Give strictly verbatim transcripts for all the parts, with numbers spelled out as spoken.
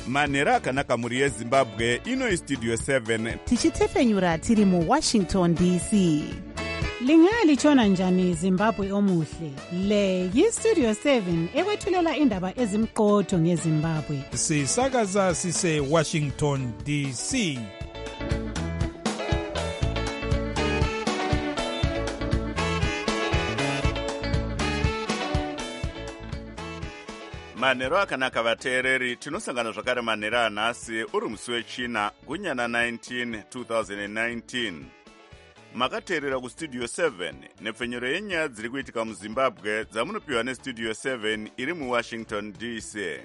manhero akanaka muri yezimbabwe. Ino istudio seven tichitefenyura tiri mu Washington D C. Lingalitshona njani Zimbabwe omuhle? Le yistudio seven ekwethulela indaba ezimqotho ngeZimbabwe. Sisakaza sise Washington D C. manhero akanaka vateereri. Tinosangana zvakare manhero anhasi uri musi wechina gunyana nineteen twenty nineteen. Makateerera kustudio seven nepfenyuro yenyaya dziri kuitika muZimbabwe dzamunopiwa nestudio seven iri muWashington D C.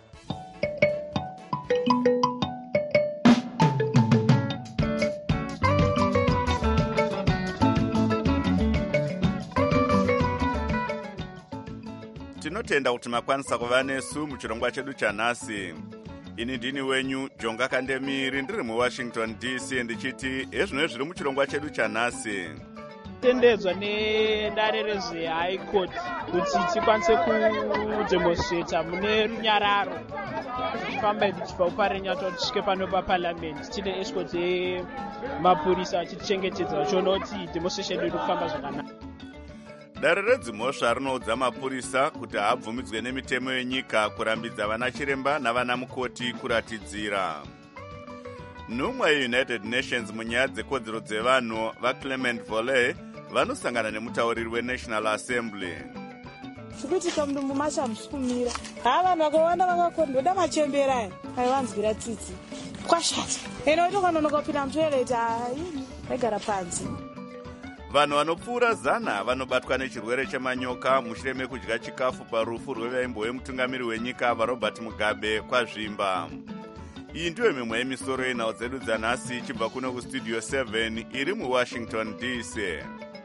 Tinotenda kuti makwanisa kuva nesu muchirongwa chedu chanhasi. Ini ndini wenyu Jonga Kandemiri ndiri muWashington D C ndichiti ezvino zviri muchirongwa chedu chanhasi. Tendedzwa nedare rezveHigh Court kuti tikwanise kudemonstrata mune runyararo tichifamba tichibva kuparenya tisvike pano paparliament tine escort yemapurisa achitichengetedza vachiona kuti demonstration yedu kufamba zvakanaka. Dare redzimhosva rinoudza mapurisa kuti haabvumidzwe nemitemo yenyika kurambidza vana chiremba navana mukoti kuratidzira. Nhumwa yeUnited Nations munyaya dzekodzero dzevanhu vaClement Volley vanosangana nemutauriri weNational Assembly. Zvikuitika mudumbu macho hamushikumira. Ha vanhu vakawanda vakakondoda machembera aya aivanzwira tsitsi kwashata eno itokanonoka kupinda mutoileti haini vaigara panzi. Vanhu vanopfuura zana vanobatwa nechirwere chemanyoka mushure mekudya chikafu parufu rwevaimbo wemutungamiri wenyika vaRobert Mugabe kwazvimba. Iyi ndiyo mimwe yemisoro yenhau dzedu dzanhasi ichibva kuno kustudio seven iri muWashington D C.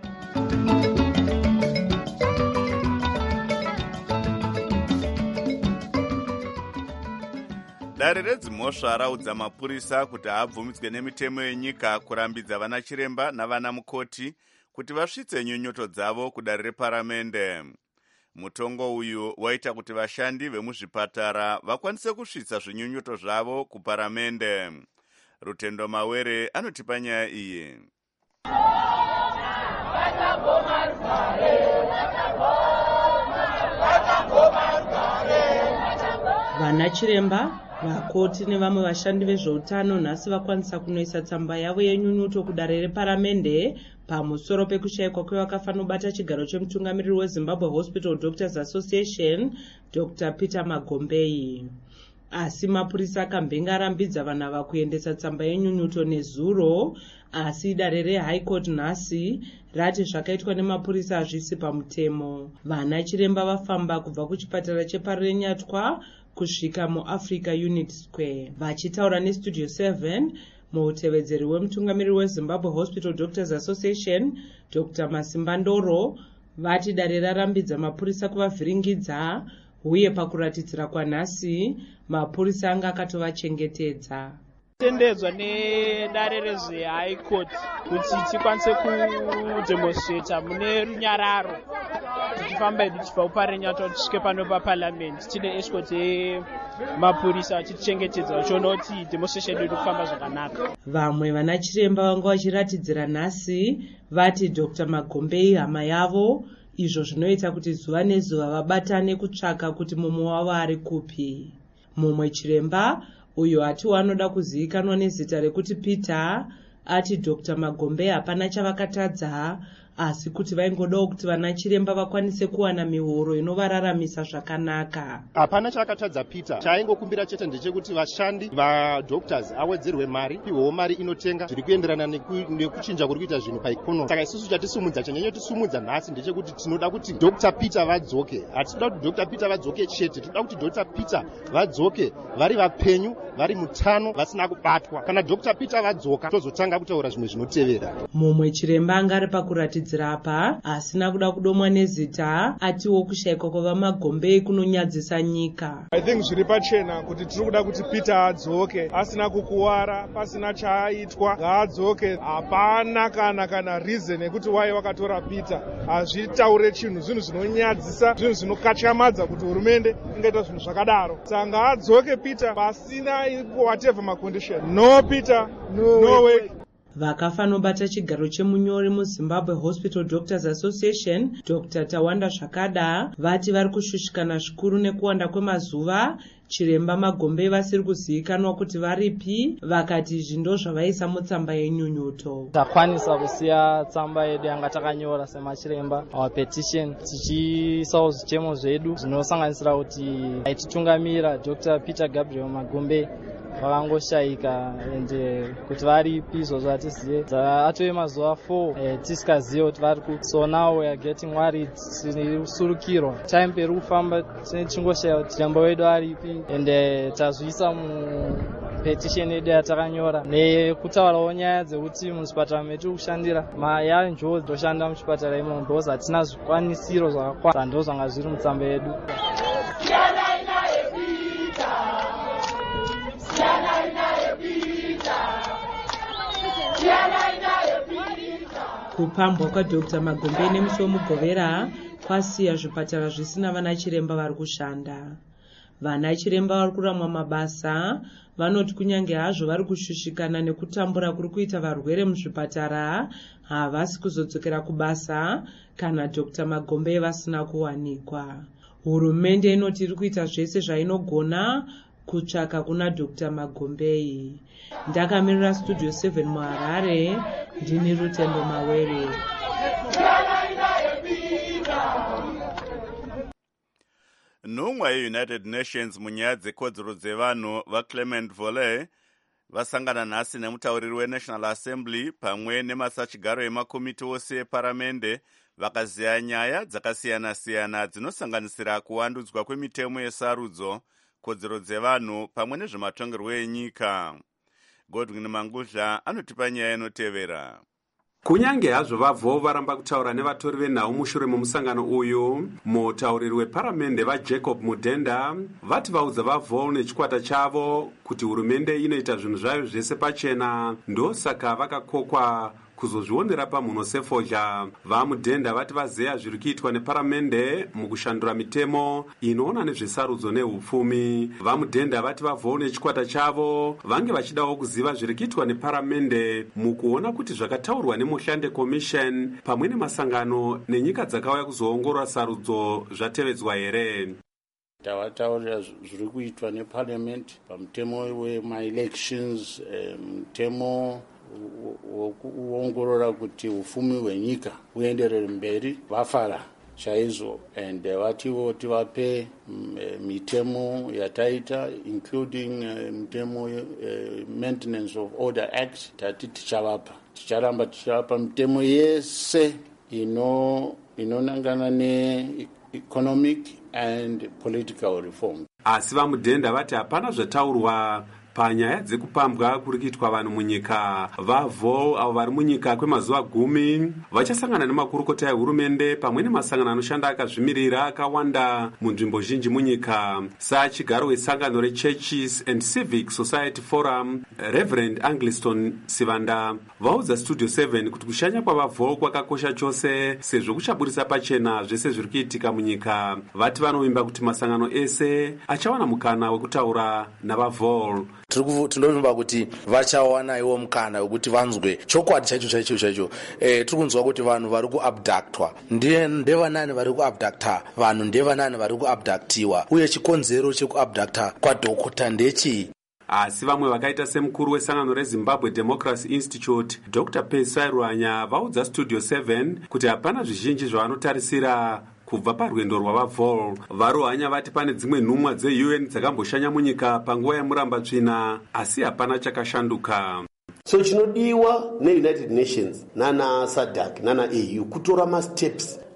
Dare redzimhosva raudza mapurisa kuti haabvumidzwe nemitemo yenyika kurambidza vana chiremba navana mukoti kuti vasvitse nyunyoto dzavo kudare reparamende. Mutongo uyu waita kuti vashandi vemuzvipatara vakwanise kusvitsa zvinyunyoto zvavo kuparamende. Rutendo Mawere anotipa nyaya iyi. Vana chiremba, vakoti nevamwe vashandi vezveutano nhasi vakwanisa kunoisa tsamba yavo yenyunyuto kudare reparamende pamusoro pekushayikwa kwevakafanobata chigaro chemutungamiriri weZimbabwe Hospital Doctors Association Doctor Peter Magombei. Asi mapurisa akambenga arambidza vanhu ava kuendesa tsamba yenyunyuto nezuro, asi dare reHigh Court nhasi rati zvakaitwa nemapurisa hazvisi pamutemo. Vana chiremba vafamba kubva kuchipatara cheparenyatwa kusvika muAfrica Unit Square. Vachitaura nestudio seven, muutevedzeri wemutungamiriri weZimbabwe Hospital Doctors Association Doctor Masimba Ndoro vati dare rarambidza mapurisa kuvavhiringidza uye pakuratidzira kwanhasi mapurisa anga akatovachengetedza. Tendedzwa nedare rezveHigh Court kuti tikwanise kudemonstrata mune runyararo tichifamba tichibva kuparenya tisvike pano paparliament tine escort yemapurisa achitichengetedza vachiona kuti demonstration yedu kufamba zvakanaka. Vamwe vana chiremba vanga vachiratidzira nhasi vati Doctor Magombei hama yavo, izvo zvinoita kuti zuva nezuva vabatane kutsvaka kuti mumwe wavo ari kupi. Mumwe chiremba uyo ati wanoda kuzivikanwa nezita rekuti Peter ati Doctor Magombei hapana chavakatadza, asi kuti vaingodawo kuti vana chiremba vakwanise kuwana mihoro inovararamisa zvakanaka. Hapana chavakatadza Peter, chaingokumbira chete ndechekuti vashandi vadoctors awedzerwe mari, piwewo mari inotenga zviri kuenderana nekuchinja kuri kuita zvinhu paikonomi. Saka isusu chatisumudza chanyanyotisumudza nhasi ndechekuti tinoda kuti Doctor Peter vadzoke. Hatitoda kuti Doctor Peter vadzoke chete, tinoda kuti Doctor Peter vadzoke vari vapenyu, vari mutano, vasina kubatwa. Kana Doctor Peter vadzoka tozotanga kutaura zvimwe zvinotevera. Mumwe chiremba anga ari pakuratidza akadanidzira apa asina kuda kudomwa nezita atiwo kushayikwa kwavamagombe kunonyadzisa nyika. I think zviri pachena kuti tiri kuda kuti Peter adzoke asina kukuwara pasina chaaitwa ngaadzoke. Hapana kana kana reason yekuti wai wakatora Peter hazvitaure chinhu zvinhu zvinonyadzisa zvinhu zvinokatyamadza kuti hurumende ingaita zvinhu zvakadaro. Saka ngaadzoke Peter pasina whatever ma condition. No Peter no, no way. Vakafa nobata chigaro chemunyori muZimbabwe Hospital Doctors Association Doctor Tawanda Zvakada vati vari kushushikana zvikuru nekuwanda kwemazuva chiremba Magombe vasiri kuzivikanwa kuti varipi. Vakati zvindo zvavaisa mutsamba yenyunyuto. Takwanisa kusiya tsamba yedu yanga takanyora semachiremba our petition tichiisawo zvichemo zvedu zvinosanganisira kuti aititungamira Doctor Peter Gabriel Magombe vakangoshayika ende kuti varipi izvozvo hatizive. Atove mazuva four tisikazive kuti vari ku. So now we are getting worried, tirisurukirwa. Time peri kufamba tichingoshayiwa kuti chiremba wedu aripi ende tazviisa mupetition yedu yatakanyora nekutaurawo nyaya dzekuti muzvipatara medu kushandira yaanjodzi toshanda muchipatara imomo because hatina zvikwanisiro zvakakwana. Ndo zvanga zviri mutsamba yedu. Kupambwa kwaDr Magombe nemusi wemugovera kwasiya zvipatara zvisina vana chiremba vari kushanda. Vana chiremba vari kuramwa mabasa vanoti kunyange hazvo vari kushushikana nekutambura kuri kuita varwere muzvipatara havasi kuzodzokera kubasa kana Dr Magombe vasina kuwanikwa. Hurumende inoti iri kuita zvese zvainogona kutsvaka kuna Dr Magombe. Ndakamirira Studio seven muHarare, ndini Rutendo Mawere. Nhumwa yeUnited Nations munyaya dzekodzero dzevanhu vaClement Volley vasangana nhasi nemutauriri weNational Assembly pamwe nemasachigaro emakomiti ose eparamende vakaziya nyaya dzakasiyana-siyana dzinosanganisira kuwandudzwa kwemitemo yesarudzo, kodzero dzevanhu pamwe nezvematongerwo enyika. Godwin Mangudla anotipa nyaya inotevera. Kunyange hazvo vavho varamba kutaura nevatori venhau mushure memusangano uyu, mutauriri weparamende vaJacob Mudenda vati vaudza vavho nechikwata chavo kuti hurumende inoita zvinhu zvayo zvese pachena, ndosaka vakakokwa kuzozvionera pamhuno sefodya. VaMudenda vati vazeya zviri kuitwa neparamende mukushandura mitemo inoona nezvesarudzo neupfumi. VaMudenda vati vavho nechikwata chavo vange vachidawo kuziva zviri kuitwa neparamende mukuona kuti zvakataurwa neMuhlande Commission pamwe nemasangano nenyika dzakauya kuzoongorora sarudzo zvatevedzwa here. Tawataurira zviri kuitwa neparliament pamutemo wema-elections, mutemo wokuongorora kuti ufumi hwenyika uenderere mberi vafara chaizvo, and vatiwo tivape mitemo yataita including mitemo Maintenance of Order Act. Tati tichavapa ticharamba tichavapa mitemo yese ino inonangana ne-economic and political reform. Asi VaMudenda vati hapana zvataurwa panyaya dzekupambwa kuri kuitwa vanhu munyika. Vavho avo vari munyika kwemazuva gumi vachasangana nemakurukota ehurumende pamwe nemasangano anoshanda akazvimirira akawanda munzvimbo zhinji munyika. Sachigaro wesangano reChurches and Civic Society Forum, Reverend Angliston Sivanda vaudza Studio seven kuti kushanya kwavavho kwakakosha chose sezvo kuchaburisa pachena zvese zviri kuitika munyika. Vati vanovimba kuti masangano ese achawana mukana wekutaura navavho. Tinoimba kuti vachawana iwo mukana wekuti vanzwe chokwadi chaicho chaicho chaicho. Eh, tiri kunzwa kuti vanhu vari kuabductwa. Ndevanani vari kuabducta vanhu, ndevanani vari kuabductiwa, uye chikonzero chekuabducta kwadhokota ndechii? Asi vamwe vakaita semukuru wesangano reZimbabwe Democracy Institute Doctor Pesai Rwanya vaudza Studio seven kuti hapana zvizhinji zvavanotarisira kubva parwendo rwavavho. Varuhanya vati pane dzimwe nhumwa dze-U N dzakamboshanya munyika panguva yemuramba-tsvina asi hapana chakashanduka. So chinodiwa neUnited Nations nana SADC nana A U kutora ma-steps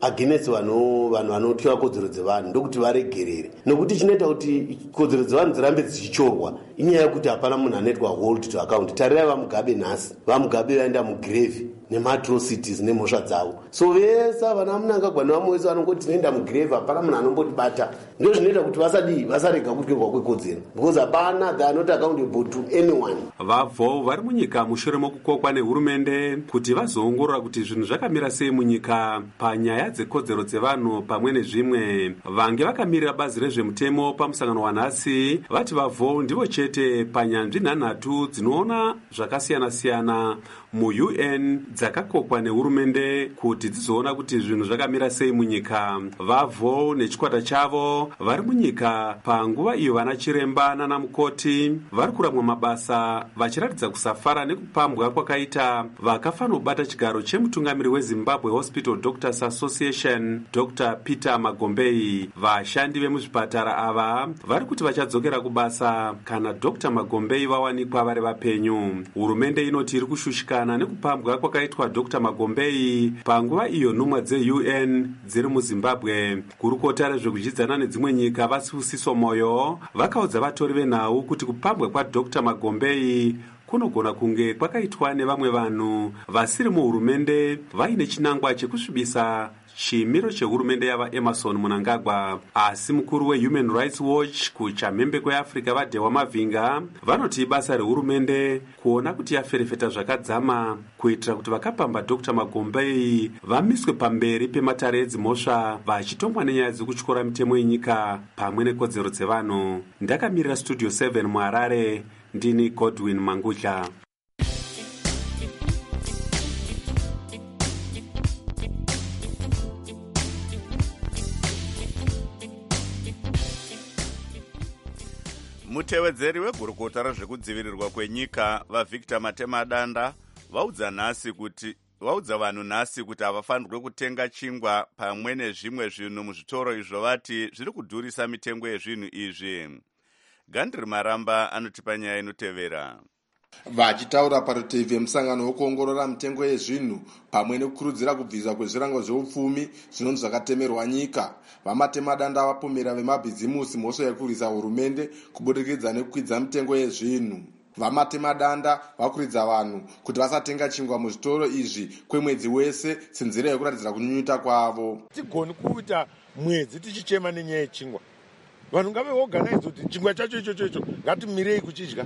against vanhu vanhu vanotyiwa kodzero dzevanhu ndokuti varegerere, nokuti chinoita kuti kodzero dzevanhu dzirambe dzichichorwa inyaya yekuti hapana munhu anoitwa hold to account. Tarirai vamugabe nhasi, vamugabe vaenda mugrave nematrocities nemhosva dzavo. So vese vana munangagwa nevamwe vese vanongoti tinoenda mugrave, hapana munhu anombotibata. Ndo zvinoita kuti vasadi vasarega kutyorwa kwekodzero, because hapana they are not accountable to anyone. Vabvo vari munyika mushure mokukokwa nehurumende kuti vazoongorora kuti zvinhu zvakamira sei munyika panyaya dzekodzero dzevanhu pamwe nezvimwe. Vange vakamirira bazi rezvemutemo pamusangano wanhasi vati vabvo ndivo chete panyanzvi nhanhatu dzinoona zvakasiyana-siyana mu-U N dzakakokwa nehurumende kuti dzizoona kuti zvinhu zvakamira sei munyika. Vabvo nechikwata chavo vari munyika panguva iyo vana chiremba nana mukoti vari kuramwa mabasa vachiratidza kusafara nekupambwa kwakaita vakafanobata chigaro chemutungamiri weZimbabwe Hospital Doctors Association Doctor Peter Magombei. Vashandi vemuzvipatara ava vari kuti vachadzokera kubasa kana Doctor Magombei vawanikwa vari vapenyu. Hurumende inoti iri kushushikana nekupambwa kwakaitwa Doctor Magombei panguva iyo nhumwa dze-U N dziri muZimbabwe. Kurukota rezvekudyidzana nedzimwe nyika vaSibusiso Moyo vakaudza vatori venhau kuti kupambwa kwaDoctor Magombei kunogona kunge kwakaitwa nevamwe vanhu vasiri muhurumende vaine chinangwa chekusvibisa chimiro chehurumende yava Emerson Mnangagwa. Asi mukuru weHuman Rights Watch kuchamhembe kweAfrica vaDhewa Mavhinga vanoti basa rehurumende kuona kuti yaferefeta zvakadzama kuitira kuti vakapamba Doctor Magombei vamiswe pamberi pematare edzimhosva vachitomwa nenyaya dzekutyora mitemo yenyika pamwe nekodzero dzevanhu. Ndakamirira Studio seven muHarare, ndini Godwin Mangudla. Mutevedzeri wegurukota rezvekudzivirirwa kwenyika vaVictor Matemadanda vaudza nhasi kuti vaudza vanhu nhasi kuti havafanirwe kutenga chingwa pamwe nezvimwe zvinhu muzvitoro izvo vati zviri kudhurisa mitengo yezvinhu izvi. Gandri Maramba anotipa nyaya inotevera. Vachitaura parutivi vemusangano wokuongorora mitengo yezvinhu pamwe nekukurudzira kubviswa kwezvirango zveupfumi zvinonzi zvakatemerwa nyika, vaMatemadanda vapomera vemabhizimusi mhosva yekurwisa hurumende kubudikidza nekukwidza mitengo yezvinhu. VaMatemadanda vakuridza vanhu kuti vasatenga chingwa muzvitoro izvi kwemwedzi wese senzira yekuratidzira kunyunyuta kwavo. Tigoni kuita mwedzi tichichema nenyaya yechingwa. Vanhu ngaveorganize kuti chingwa chacho ichocho icho ngatimirei kuchidya,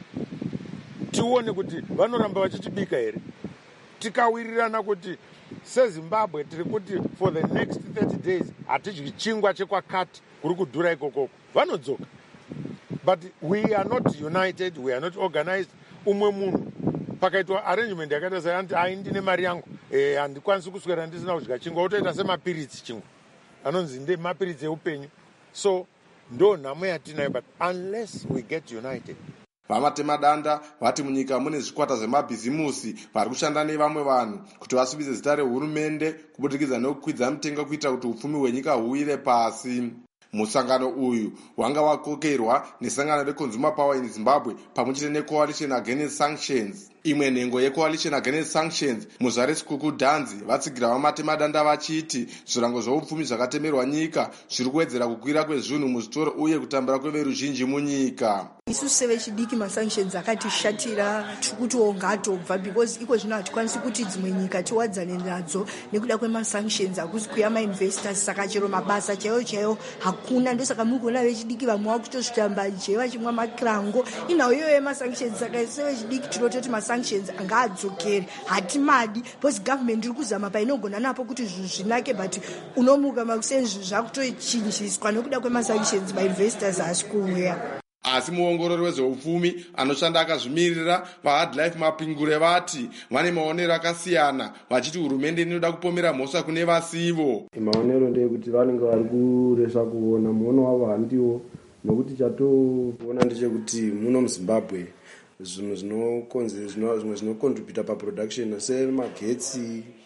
tione kuti vanoramba vachitibika here. Tikawirirana kuti seZimbabwe tiri kuti for the next thirty days hatidyi chingwa chekwakati kuri kudhura ikokoko, vanodzoka. But we are not united, we are not organized. Umwe munhu pakaitwa arrangement yakaita seyanti ai ndine mari yangu eh handikwanisi kuswera ndisina kudya chingwa, utoita semapiritsi chingwa anonzi nde mapiritsi eupenyu. So ndo nhamo yatinayo, but unless we get united. VaMatemadanda vati munyika mune zvikwata zvemabhizimusi vari kushanda nevamwe vanhu kuti vasvibise zita rehurumende kubudikidza nekukwidza mitengo kuitira kuti upfumi hwenyika huwire pasi. Musangano uyu wanga wakokerwa nesangano reConsumer Power in Zimbabwe pamwechete neCoalition Against Sanctions. Imwe nhengo yeCoalition Against Sanctions muzvare Sikuku Dhanzi vatsigira vaMatemadanda vachiti zvirango zveupfumi zvakatemerwa nyika zviri kuwedzera kukwira kwezvinhu muzvitoro uye kutambira kweveruzhinji munyika. Isusu sevechidiki masanctions akatishatira tikuti ongatobva because iko zvino hatikwanisi kuti dzimwe nyika tiwadzane nadzo nekuda kwemasanctions hakusi kuya mainvestors, saka chero mabasa chaiyo chaiyo hakuna. Ndosaka muri kuona vechidiki vamwe vakutozvitamba chaiyo vachimwa makirango inawo iyoyo yemasanctions. Saka sevechidiki tinototi masanctions angadzokere, hatimadi because government iri kuzama painogona napo kuti zvinhu zvinake, but unomuka makuseni zvinhu zvakutochinjiswa nekuda kwemasanctions mainvestors hasi kuuya. Asi muongorori wezveupfumi anoshanda akazvimirira vaHardlife Mapingure vati vane maonero akasiyana, vachiti hurumende inoda kupomera mhosva kune vasivo. Maonero ndeyekuti vanenge vari kuresa kuona muono wavo handiwo, nokuti chatoona ndechekuti muno muZimbabwe zvinhu zvinokonze zvimwe zvinokontributa paproduction semagetsi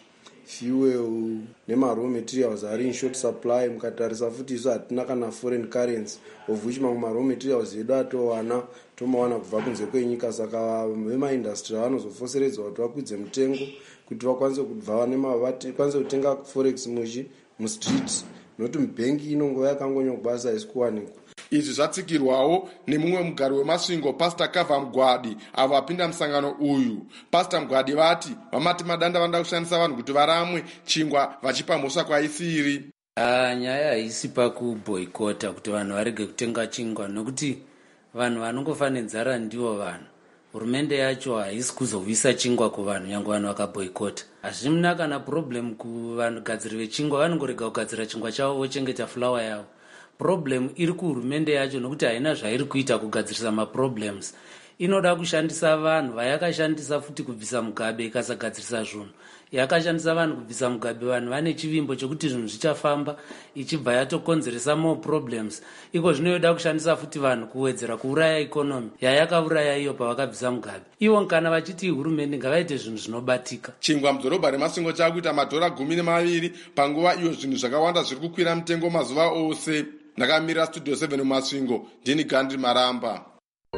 fuel nemaraw materials ari in short supply. Mukatarisa futi isu hatina kana foreign currency of which mamwe maraw materials edu atowana tomawana kubva kunze kwenyika. Saka vemaindastry vanozofoseredza kuti vakwidze mutengo kuti vakwanise kubva vakwanise kutenga forex muchi mustreet, nokuti mubhengi inongova yakangonywa kubasa haisi kuwanikwa. Izvi zvatsikirwawo nemumwe mugari wemasvingo Pastor Kava Mugwadi avo vapinda musangano uyu. Pastor Mugwadi vati vamati madanda vanoda kushandisa vanhu kuti varamwe chingwa vachipa mhosva kwaisiri. Ah, nyaya haisi pakuboyikota kuti vanhu varege kutenga chingwa, nokuti vanhu vanongofa nenzara ndivo vanhu. Hurumende yacho haisi kuzovisa chingwa kuvanhu nyange vanhu vakaboyikota. Hazvina kana problem kuvanhu gadziri vechingwa, vanongorega kugadzira chingwa chavo vochengeta flour yavo. Problem iri kuhurumende yacho nokuti haina zvairi kuita kugadzirisa maproblems. Inoda kushandisa vanhu vayakashandisa futi kubvisa mugabe ikasagadzirisa zvinhu. Yakashandisa vanhu kubvisa mugabe, vanhu vane chivimbo chokuti zvinhu zvichafamba, ichibva yatokonzeresa more problems. Iko zvinoda kushandisa futi vanhu kuwedzera kuuraya economy yayakauraya iyo pavakabvisa mugabe. Ivo kana vachiti hurumende ngavaite zvinhu zvinobatika. Chingwa mudhorobha remasvingo chakuita madhora gumi nemaviri panguva iyo zvinhu zvakawanda zviri kukwira mutengo mazuva ose. Ndakamirira studio seven mumasvingo, ndini Gandhi Maramba.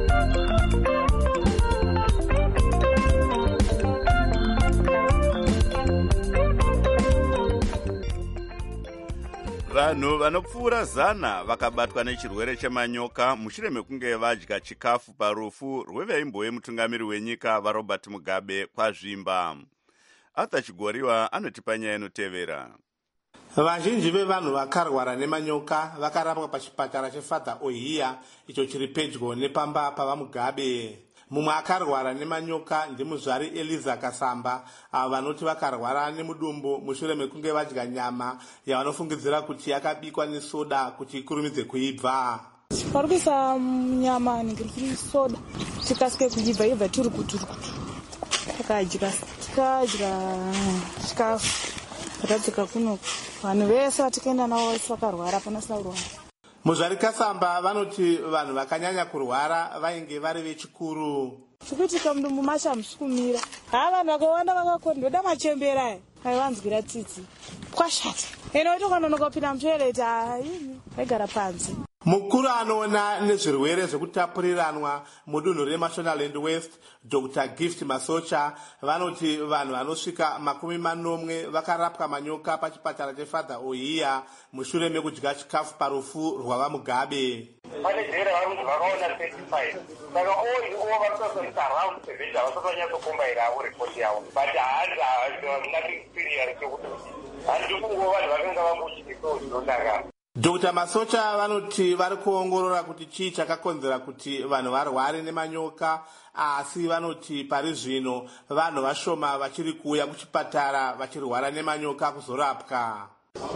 Vanhu vanopfuura zana vakabatwa nechirwere chemanyoka mushure mekunge vadya chikafu parufu rweveimbo wemutungamiri wenyika vaRobert Mugabe kwazvimba. Arthur Chigoriwa anotipa nyaya inotevera. Vazhinji vevanhu vakarwara nemanyoka vakarapwa pachipatara cheFather Ohiya icho chiri pedyo nepamba pavaMugabe. Mumwe akarwara nemanyoka ndimuzvari Eliza Kasamba, avo vanoti vakarwara nemudumbu mushure mekunge vadya nyama yavanofungidzira kuti yakabikwa nesoda kuti ikurumidze kuibva. Pari kuisa nyama ningirikiri soda tikasike kuibva ibva turi kuturukutu takadya tikadya chikafu ratadzika kuno vanhu vese vatikaenda navo vese vakarwara panasina kurwara. Muzvari Kasamba vanoti vanhu vakanyanya kurwara vainge vari vechikuru. Chikuitika mudumbu macho hamushikumira. Ha, vanhu vakawanda vakakonda ndoda machembera aya aivanzwira tsitsi kwashata. Eno itokanonoka kupinda mutoireti haini vaigara panze. Mukuru anoona nezvirwere zvekutapuriranwa mudunhu reMashonaland West, Doctor Gift Masocha, vanoti vanhu vanosvika makumi manomwe vakarapwa manyoka pachipatara cheFather Ohiya mushure mekudya chikafu parufu rwavaMugabe. Pane dhera vari kuti vakaona thirty-five. Saka all ivo varikuzoita around seventy havasatonyatsokombaira avo ripoti yavo. But haasi nothing serious chekuti handidi kungova vanhu vakanga vakuchitika zvinodakara. Doctor Masocha vanoti vari kuongorora kuti chii chakakonzera kuti vanhu varware nemanyoka, asi vanoti pari zvino vanhu vashoma vachiri kuuya kuchipatara vachirwara nemanyoka kuzorapwa.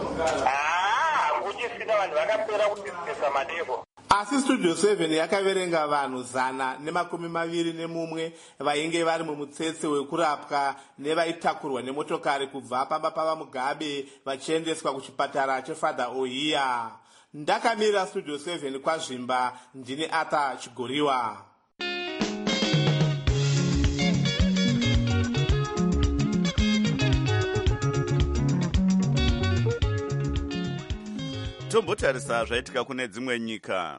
Ah, kuchisina vanhu vakapera kutisisa madeko. Asi Studio seven yakaverenga vanhu zana nemakumi maviri nemumwe vainge vari mumutsetse wekurapwa nevaitakurwa nemotokari kubva pamba pavaMugabe vachiendeswa kuchipatara cheFather Ohiya. Ndakamirira Studio seven kwazvimba, ndini Arthur Chigoriwa. Tombotarisa zvaitika kune dzimwe nyika.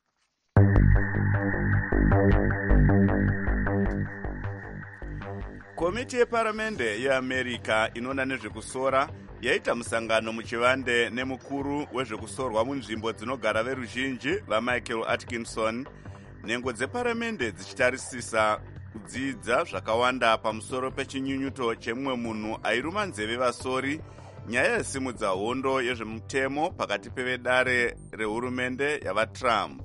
Komiti yeparamende yeAmerica inoona nezvekusora yaita musangano muchivande nemukuru wezvekusorwa munzvimbo dzinogara veruzhinji vaMichael Atkinson, nhengo dzeparamende dzichitarisisa kudzidza zvakawanda pamusoro pechinyunyuto chemumwe munhu airuma nzeve vasori, nyaya yasimudza hondo yezvemutemo pakati pevedare rehurumende yavaTrump.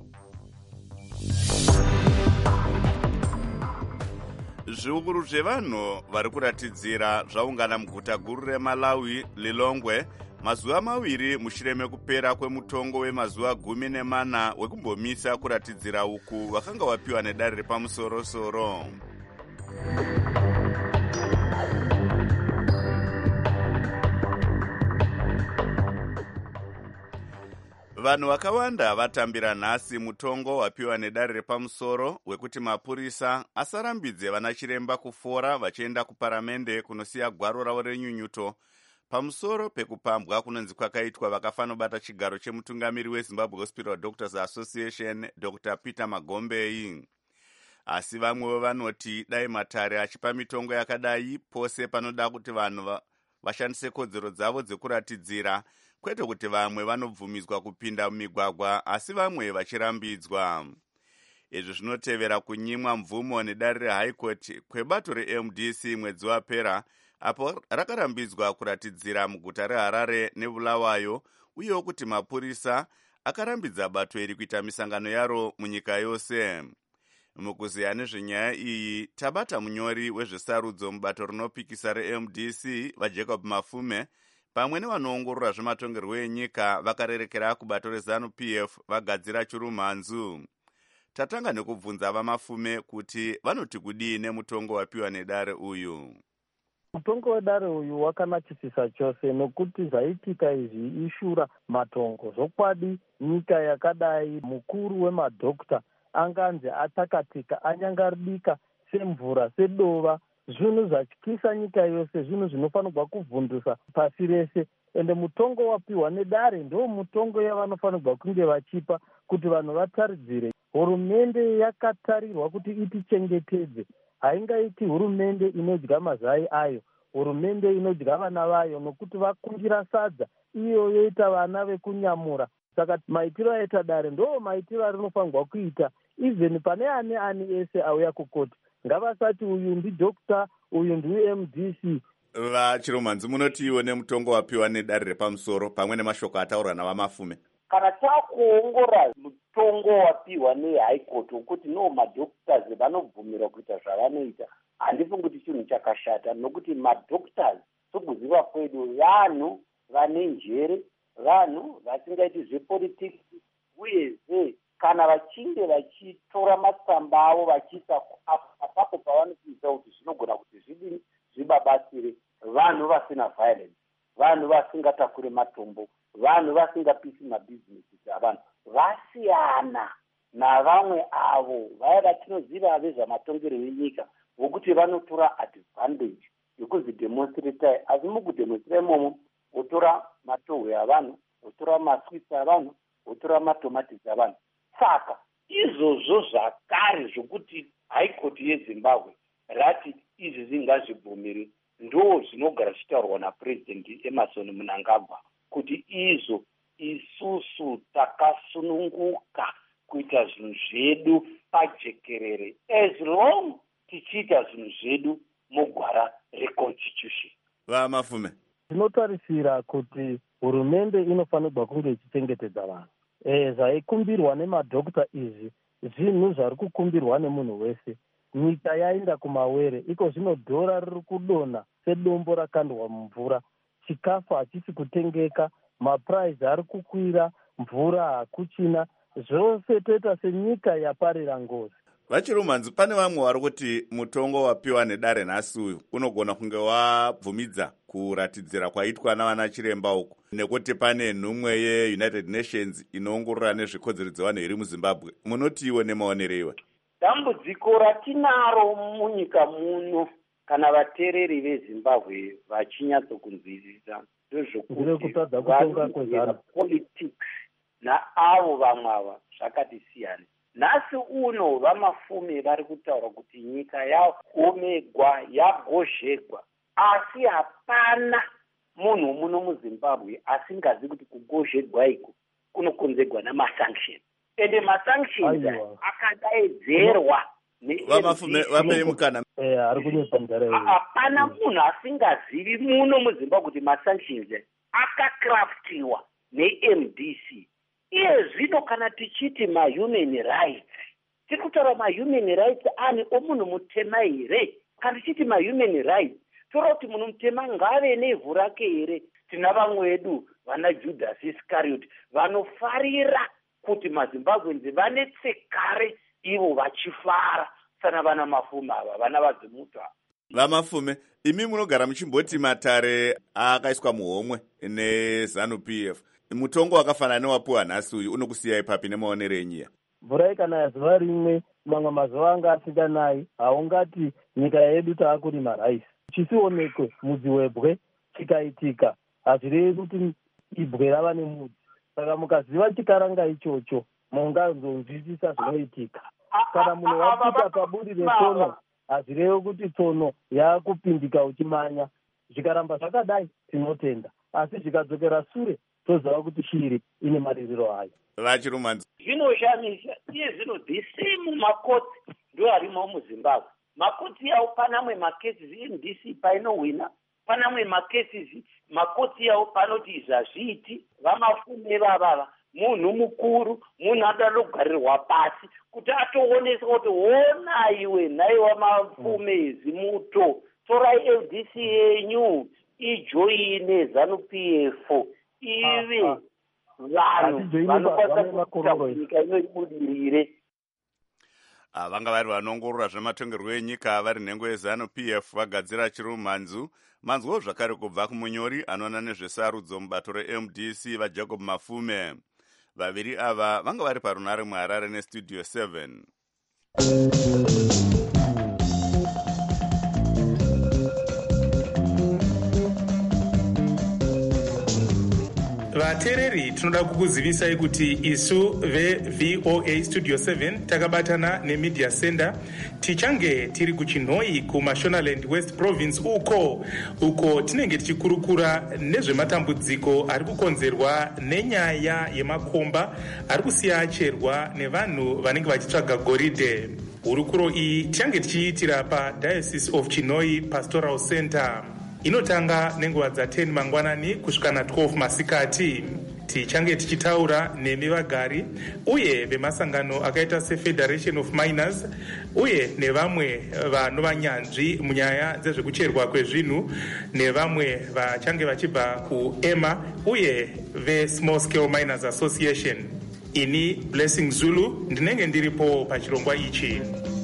Zviuru zvevanhu vari kuratidzira zvaungana muguta guru reMalawi Lilongwe mazuva maviri mushure mekupera kwemutongo wemazuva gumi nemana wekumbomisa kuratidzira uku vakanga vapiwa nedare repamusoro-soro. Vanhu vakawanda vatambira nhasi mutongo wapiwa nedare repamusoro wekuti mapurisa asarambidze vana chiremba kufora vachienda kuparamende kunosiya gwaro ravo renyunyuto pamusoro pekupambwa kunonzi kwakaitwa vakafanobata chigaro chemutungamiri wezimbabwe hospital doctors association dr peter magombei. Asi vamwevo vanoti dai matare achipa mitongo yakadai pose panoda kuti vanhu vashandise kodzero dzavo dzekuratidzira, kwete kuti vamwe vanobvumidzwa kupinda mumigwagwa asi vamwe vachirambidzwa. Izvi zvinotevera kunyimwa mvumo nedare rehigh court kwebato re-M D C mwedzi wapera, apo rakarambidzwa kuratidzira muguta reHarare neBulawayo, uyewo kuti mapurisa akarambidza bato iri kuita misangano yaro munyika yose. Mukuziya nezvenyaya iyi tabata munyori wezvesarudzo mubato rinopikisa re-M D C vaJacob Mafume pamwe nevanoongorora zvematongerwo enyika vakarerekera kubato reZANU P F vagadzira chirumhanzu. Tatanga nekubvunza vaMafume kuti vanoti kudii nemutongo wapiwa nedare uyu. Mutongo wedare uyu wakanakisisa chose nokuti zvaitika izvi ishura matongo. Zvokwadi nyika yakadai mukuru wemadhokta anganzi atakatika, anyangaridika semvura, sedova, zvinhu zvatyisa nyika yose, zvinhu zvinofanirwa kuvhundusa pasi rese. Ende mutongo wapiwa nedare ndo mutongo yavanofanirwa kunge vachipa kuti vanhu vataridzire. Hurumende yakatarirwa kuti itichengetedze, haingaiti hurumende inodya mazai ayo, hurumende inodya vana vayo, nokuti vakungira sadza iyo yoita vana vekunyamura. Saka maitiro aita dare ndo maitiro arinofanirwa kuita, even pane ane ani ese auya kukoti. Ngavasati uyu ndidhokta, uyu ndi-M D C. Vachirumhanzi munoti iwo nemutongo wapiwa nedare repamusoro pamwe nemashoko ataurwa navaMafume. Kana takuongora mutongo wapiwa nehigh court wokuti no madhoktas vanobvumirwa kuita zvavanoita, handifungi kuti chinhu chakashata, nokuti madhoktas sokuziva kwedu vanhu vane njere, vanhu vasingaiti zvepolitics, uyezve kana vachinge vachitora matsamba avo vachiisa apapo pavanotiisa kuti zvinogona kuti zvidini zvibabatsire vanhu vasina violence, vanhu vasingatakure matombo, vanhu vasingapisi mabhizinesi dzavanhu, vasiyana navamwe avo vaya vatinoziva vezvamatongero enyika vokuti vanotora advantage yekuzvidemonstrata. Asi mukudemonstrata imomo wotora matohwe avanhu, wotora maswits avanhu, wotora matomati dzavanhu. Saka izvozvo zvakare zvokuti high court yeZimbabwe rati izvi zvingazvibvumiri, ndo zvinogara zvichitaurwa naPresident Emerson Mnangagwa kuti izvo isusu takasununguka kuita zvinhu zvedu pajekerere, as long tichiita zvinhu zvedu mugwara reconstitution. VaMafume, tinotarisira kuti hurumende inofanirwa kunge ichichengetedza vanhu. E, zvaikumbirwa nemadhokta izvi zvinhu zviri kukumbirwa nemunhu wese. Nyika yaenda kumawere, iko zvino dhora riri kudonha sedombo rakandwa mumvura, chikafu hachisi kutengeka, mapuraizi ari kukwira, mvura hakuchina, zvose toita senyika yaparira ngozi. Vachirumhanzi, pane vamwe vari kuti mutongo wapiwa nedare nhasi uyu unogona kunge wabvumidza kuratidzira kwaitwa navana chiremba uku, nekuti pane nhumwe yeUnited Nations inoongorora nezvekodzero dzevanhu iri muZimbabwe. Munoti iwe nemaonero iwe? Dambudziko ratinaro munyika muno kana vatereri veZimbabwe vachinyatsokunzwisisa ndezvokuti politics naavo vamwe ava zvakati siyana. Nhasi uno vaMafume vari kutaura kuti nyika yaomegwa, yagozhegwa, asi hapana munhu muno muZimbabwe asingazi kuti kugozhegwa iko kunokonzerwa namasanctions. Ende masanctions akadaedzerwa vaMafume vapei mukana. Hapana munhu asingazivi muno muZimbabwe kuti masanctions akakraftiwa ne-M D C. Iye zvino kana tichiti ma-human rights, tiri kutaura ma-human rights ani omunhu mutema here? Kana tichiti ma-human rights, tora kuti munhu mutema ngave nevhu rake here? Tina vamwe vedu vana Judas Iscariot vanofarira kuti maZimbabwenzi vane tsekare ivo vachifara sana vana Mafume ava, vana vadzimutu ava. VaMafume, imi munogara muchimboti matare akaiswa muhomwe neZANU P F. Mutongo wakafanana newapiwa nhasi uyu unokusiyai papi nemaonero enyika? Mvura ikanaya zuva rimwe, mamwe mazuva anga asinganayi, haungati nyika yedu taakurima raisi. Chisionekwe mudziwebwe chikaitika hazvirevi kuti ibwe rava nemudzi. Saka mukaziva chikaranga ichocho mungazonzwisisa zvinoitika. Kana munhu wapita paburi retsono hazvirevi kuti tsono yaakupindika uchimanya. Zvikaramba zvakadai tinotenda, asi zvikadzokera sure toziva kuti shiri ine maririro ayo. Vachirumanzi zvinoshamisa iye zvino the same makoti ndo arimo muzimbabwe. Makoti yawo panamwe macases M D C painowina, panamwe macases makoti yawo panoti izvazviiti vamafume vavava munhu mukuru, munhu adada kugarirwa pasi kuti atoonesa kuti wona iwe nhaiwa mafume zimuto torai M D C yenyu ijoine ZANU P F ive vanhu vanokwanisa kuita nyika inoibudirire. vanga vari vanongorora zvematongerwo enyika vari nhengo yeZANU P F vagadzira chirumanzu manzwo zvakare kubva kumunyori anoona nezvesarudzo mubato re-M D C vaJacob Mafume. Vaviri ava vanga vari parunare muHarare nestudio seven. Vatereri tinoda kukuzivisai kuti isu ve-V O A Studio seven takabatana neMedia Center tichange tiri kuChinhoi kuMashonaland West Province uko uko tinenge tichikurukura nezvematambudziko ari kukonzerwa nenyaya yemakomba ari kusiya acherwa nevanhu vanenge vachitsvaga goridhe. Hurukuro iyi tichange tichiitira paDiocese of Chinhoi Pastoral Center. Inotanga nenguva dza ten mangwanani kusvika na twelve masikati. Tichange tichitaura nemi vagari uye vemasangano akaita seFederation of Miners uye nevamwe vanovanyanzvi munyaya dzezvekucherwa kwezvinhu nevamwe vachange vachibva kuEMA uye veSmall Scale Miners Association. Ini Blessing Zulu ndinenge ndiripo pachirongwa ichi.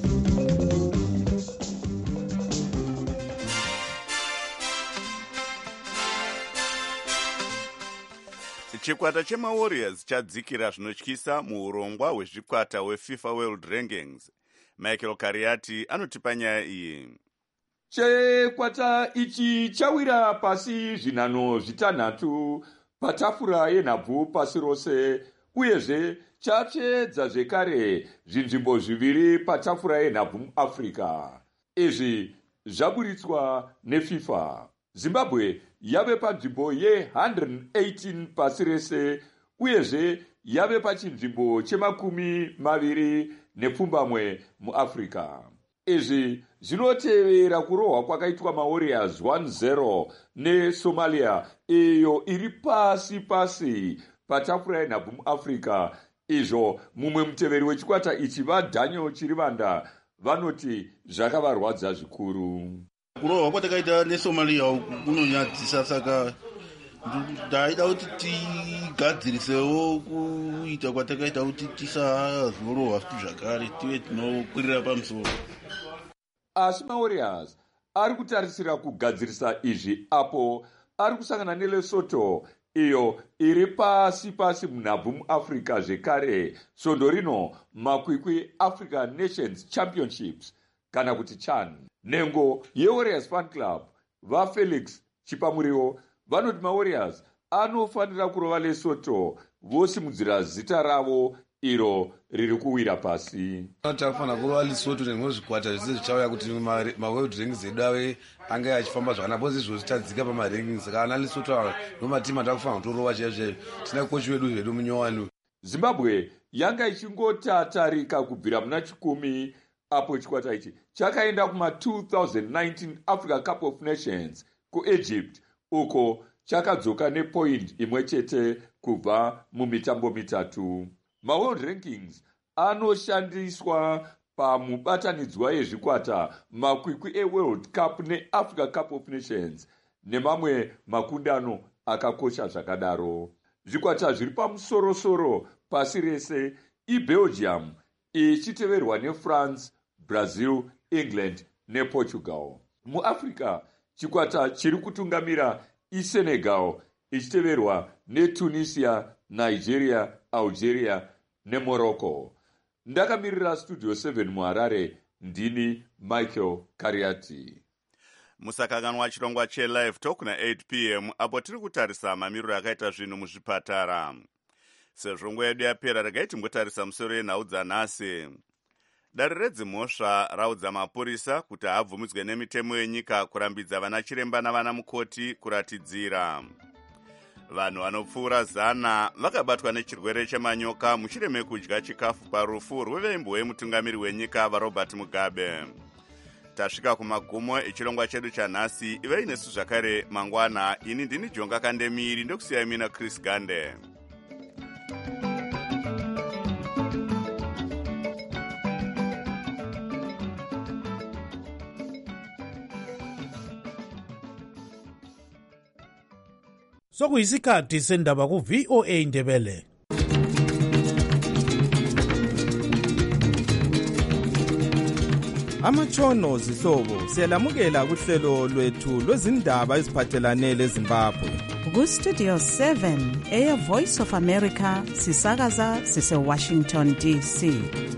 Chikwata chemaWarriors chadzikira zvinotyisa muurongwa hwezvikwata hweFIFA World Rankings. Michael Kariati anotipa nyaya iyi. Chikwata ichi chawira pasi zvinhanho zvitanhatu patafura yenhabvu pasi rose uyezve chapedza zvekare zvinzvimbo zviviri patafura yenhabvu muAfrica. Izvi zvaburitswa neFIFA. Zimbabwe yave panzvimbo ye one hundred eighteen pasi rese uyezve yave pachinzvimbo chemakumi maviri nepfumbamwe muAfrica. Izvi zvinotevera kurohwa kwakaitwa maWarriors one zero neSomalia iyo iri pasi pasi patafura yenhabvu muAfrica. Izvo mumwe muteveri wechikwata ichi vaDaniel Chirivanda vanoti zvakavarwadza zvikuru. Kurohwa kwatakaita neSomalia kunonyadzisa, saka ndaida kuti tigadzirisewo kuita kwatakaita kuti tisazorohwa futi zvakare tive tinokwirira pamusoro. Asi maWarriors ari kutarisira kugadzirisa izvi apo ari kusangana neLesotho iyo iri pasi pasi munhabvu muAfrica zvekare svondo rino makwikwi African Nations Championships kana kuti CHAN. Nhengo yeWarriors Fan Club vaFelix Chipamuriwo vanoti maWarriors anofanira kurova Lesotho vosimudzira zita ravo iro riri kuwira pasi. Tinofanira kurova Lesotho nezvikwata zvese zvichauya kuti maworld rankings edu ave ange achifamba zvakanaka, bozi izvo zvichadzika pamarankings. Kana Lesotho nomatimu atakufanira kutorova chaizvo. Tina kochi wedu zvedu munyowani. Zimbabwe yanga ichingotatarika kubvira muna chikumi apo chikwata ichi chakaenda kuma two thousand nineteen Africa Cup of Nations kuEgypt uko chakadzoka nepoint imwe chete kubva mumitambo mitatu. MaWorld Rankings anoshandiswa pamubatanidzwa yezvikwata makwikwi eWorld Cup neAfrica Cup of Nations nemamwe makundano akakosha zvakadaro. Zvikwata zviri pamusorosoro pasi rese iBelgium ichiteverwa neFrance, Brazil, England nePortugal. MuAfrica chikwata chiri kutungamira iSenegal ichiteverwa neTunisia, Nigeria, Algeria neMorocco. Ndakamirira Studio seven muHarare, ndini Michael Kariati. musakanganwa chirongwa chelive talk na-eight p m apo tiri kutarisa mamiriro akaita zvinhu muzvipatara. Sezvo nguva yedu yapera, regai timbotarisa musoro yenhau dzanhasi. Dare redzimhosva raudza mapurisa kuti haabvumidzwe nemitemo yenyika kurambidza vana chiremba navana mukoti kuratidzira. Vanhu vanopfuura zana vakabatwa nechirwere chemanyoka mushure mekudya chikafu parufu rwevembo wemutungamiri wenyika vaRobert Mugabe. Tasvika kumagumo echirongwa chedu chanhasi. Ivei nesu zvakare mangwana. Ini ndini Jonga Kandemiri, ndokusiyai mina Chris Gande. Sokuyisikhathi sendaba ku V O A Ndebele. Amatshono zihlobo siyalamukela kuhlelo lwethu lwezindaba eziphathelane leZimbabwe. Ku Studio seven eya Voice of America sisakaza sise Washington D C.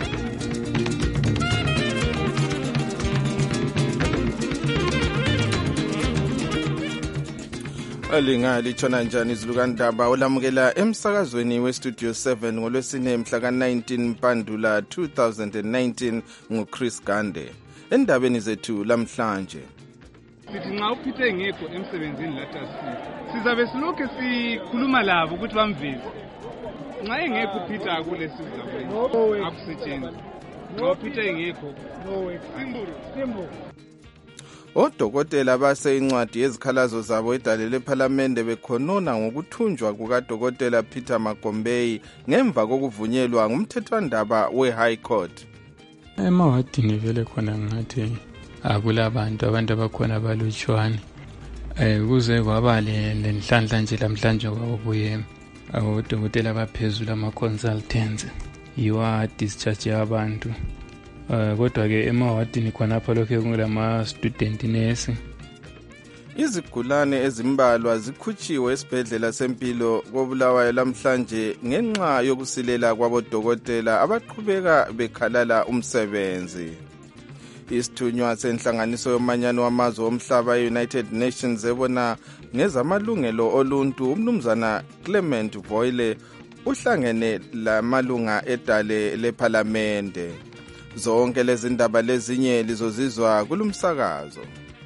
Alingali chona njani izilukandaba olamukela emsakazweni we Studio seven ngolwesine mhla ka nineteen Mpandula two thousand nineteen nguChris Gande. Endabeni zethu lamhlanje. Sithi nxa uphithe ngekho emsebenzini lathi asithi sizabe silokhe sikhuluma labo ukuthi bamvise. Nxa engekho uphitha akule sizabe akusetshenziswa. Nxa uphithe ngekho no way simburu simbu. Odokotela base incwadi yezikhalazo zabo edalele eParliament bekhonona ngokuthunjwa kukaDokotela Peter Magombei ngemva kokuvunyelwa ngumthethwandaba weHigh Court. Emawadini vele khona ngathi akulabantu abantu abakhona balutshwane. Eh kuze kwaba le lenhlanhla nje lamhlanje kwabuye odokotela baphezulu ama consultants yiwa discharge abantu. Uh, kodwa ke emawadini khonapha lokho kulama student nurse. Izigulane ezimbalwa zikhutshiwe esibhedlela sempilo koBulawayo lamhlanje ngenxa yokusilela kwabodokotela abaqhubeka bekhalala umsebenzi. Isithunywa senhlanganiso yomanyano wamazwe omhlaba e-United Nations ebona ngezamalungelo oluntu umnumzana Clement Voile uhlangene lamalunga edale leParliamente. Zonke lezi ndaba lezinye lizozizwa kulumsakazo.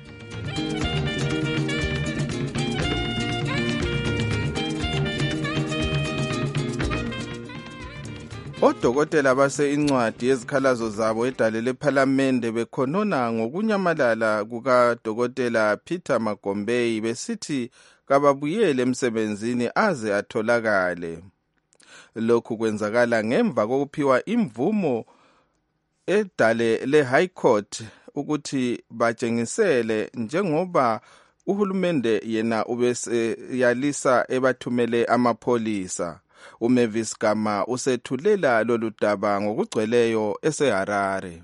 Odokotela base incwadi yezikhalazo zabo edale leParliament bekhonona ngokunyamalala kukaDokotela Peter Magombei besithi kababuyele emsebenzini aze atholakale. Lokhu kwenzakala ngemva kokuphiwa imvumo edale le-High Court ukuthi batshengisele njengoba uhulumende yena ubeseyalisa ebathumele amapholisa. uMavis Gama usethulela lolu daba ngokugcweleyo eseHarare.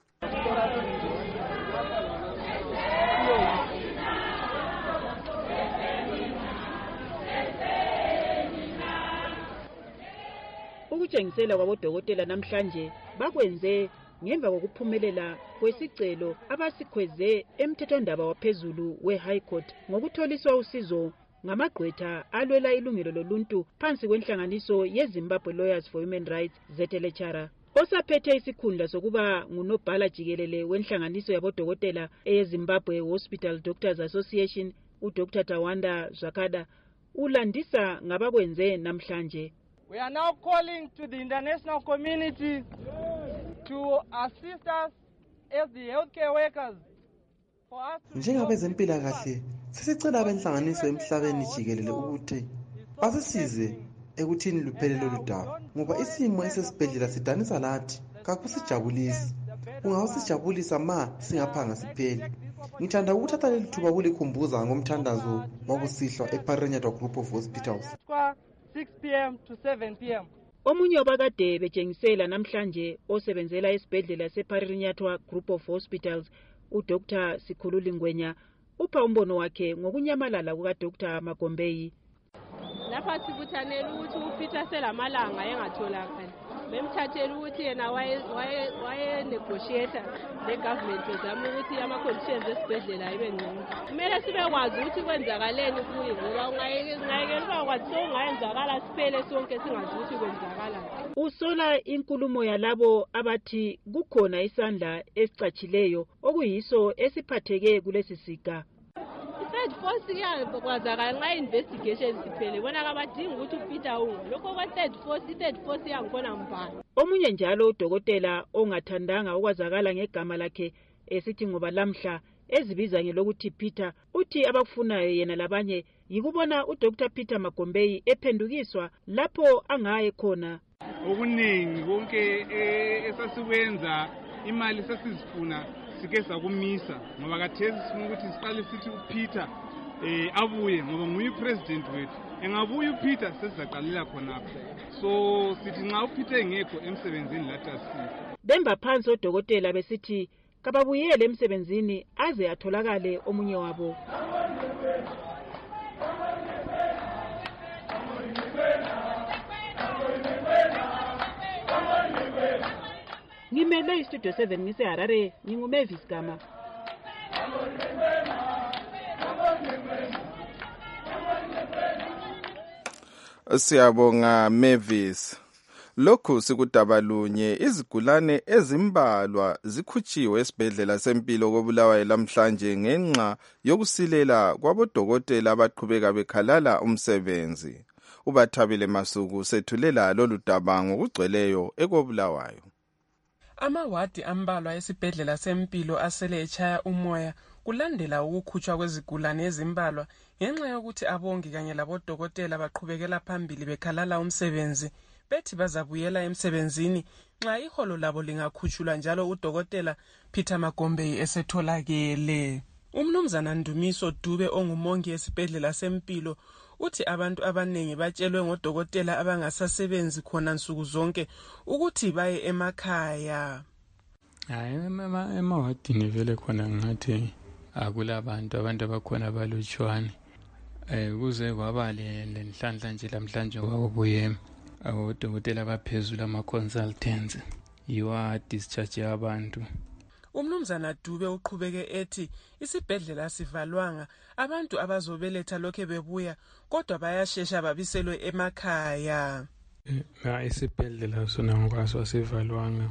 Ukutshengisela kwabodokotela namhlanje bakwenze ngemva kokuphumelela kwesicelo abasikhweze emthethwandaba waphezulu weHigh Court ngokutholiswa usizo ngamagqwetha alwela ilungelo loluntu phansi kwenhlanganiso yeZimbabwe Lawyers for Human Rights Z L H R. Osaphethe isikhundla sokuba ngunobhala jikelele wenhlanganiso yabodokotela eyeZimbabwe Hospital Doctors Association uDr Tawanda Zwakada ulandisa ngabakwenze namhlanje. We are now calling to the international community to assist us as the healthcare workers. Njengabezempilakahle sisicela abenhlanganiso emhlabeni jikelele ukuthi basisize ekuthini luphele lolu daba ngoba isimo esesibhedlela sidanisa lathi kakusijabulisi. Kungawusijabulisa ma singaphanga siphele. Ngithanda ukuthatha leli thuba kulikhumbuza ngomthandazo wakusihlwa eParrenyatwa Group of Hospitals six p m to seven p m Omunye obakade betshengisela namhlanje osebenzela esibhedlela seParrenyatwa Group of Hospitals uDr Sikhululi Ngwenya upha umbono wakhe ngokunyamalala kukaDr Magombei. Lapha sikuthanela ukuthi uPeter selamalanga engatholakali. bemthathela ukuthi yena waye-negotiator ne-government bezama ukuthi ama-conditions esibhedlela ibe ngcono. Kumele sibekwazi ukuthi kwenzakaleni kuye ngoba ungayekela ukwazi sokungayenzakala siphele sonke singazi ukuthi kwenzakalani. Usola inkulumo yalabo abathi kukhona isandla esicatshileyo okuyiso esiphatheke kulesi siga. I-third force iyakwazakala nxa investigation siphele bona kabadingi ukuthi uPeter ungo lokho kwe-third force i-third force iyangikhona mbani. Omunye njalo udokotela ongathandanga ukwazakala ngegama lakhe esithi ngoba lamhla ezibiza ngelokuthi Peter uthi abakufunayo yena labanye yikubona uDr Peter Magombeyi ephendukiswa lapho angaye khona. Okuningi konke esasikwenza imali sesizifuna sike sakumisa ngoba kathesi sifuna ukuthi siqale sithi uPeter eh abuye ngoba nguye president wethu. Engabuye uPeter sesizaqalela khonapho. So sithi nxa uPeter engekho emsebenzini lathi asisi. Bemba phansi odokotela besithi kababuyele emsebenzini aze atholakale omunye wabo. Ngimele istudio seven ngise Harare nginguMavis Gama. Siyabonga Mavis. Lokhu sikudabalunye izigulane ezimbalwa zikhutshiwe esibhedlela sempilo koBulawayo lamhlanje ngenxa yokusilela kwabodokotela abaqhubeka bekhalala umsebenzi. Ubathabile Masuku sethulela lolu daba ngokugcweleyo ekoBulawayo. Amawadi ambalwa esibhedlela sempilo asele echaya umoya kulandela ukukhutshwa kwezigulane ezimbalwa ngenxa yokuthi abongi kanye labodokotela baqhubekela phambili bekhalala umsebenzi bethi bazabuyela emsebenzini nxa iholo labo lingakhutshulwa njalo udokotela Peter Magombeyi esetholakele. Umnumzana Ndumiso Dube ongumongi esibhedlela sempilo uthi abantu abanengi batshelwe ngodokotela abangasasebenzi khona nsuku zonke ukuthi baye emakhaya. Hayi emawadini vele khona ngathi akulabantu abantu abakhona balutshwane. Eh kuze kwaba le lenhlanhla nje lamhlanje kwakubuye odokotela abaphezulu ama consultants yiwa discharge abantu. Umnumzana Dube uqhubeke ethi isibhedlela sivalwanga abantu abazobeletha lokho bebuya kodwa bayashesha babiselwe emakhaya. Na isibhedlela sona ngokwaso sivalwanga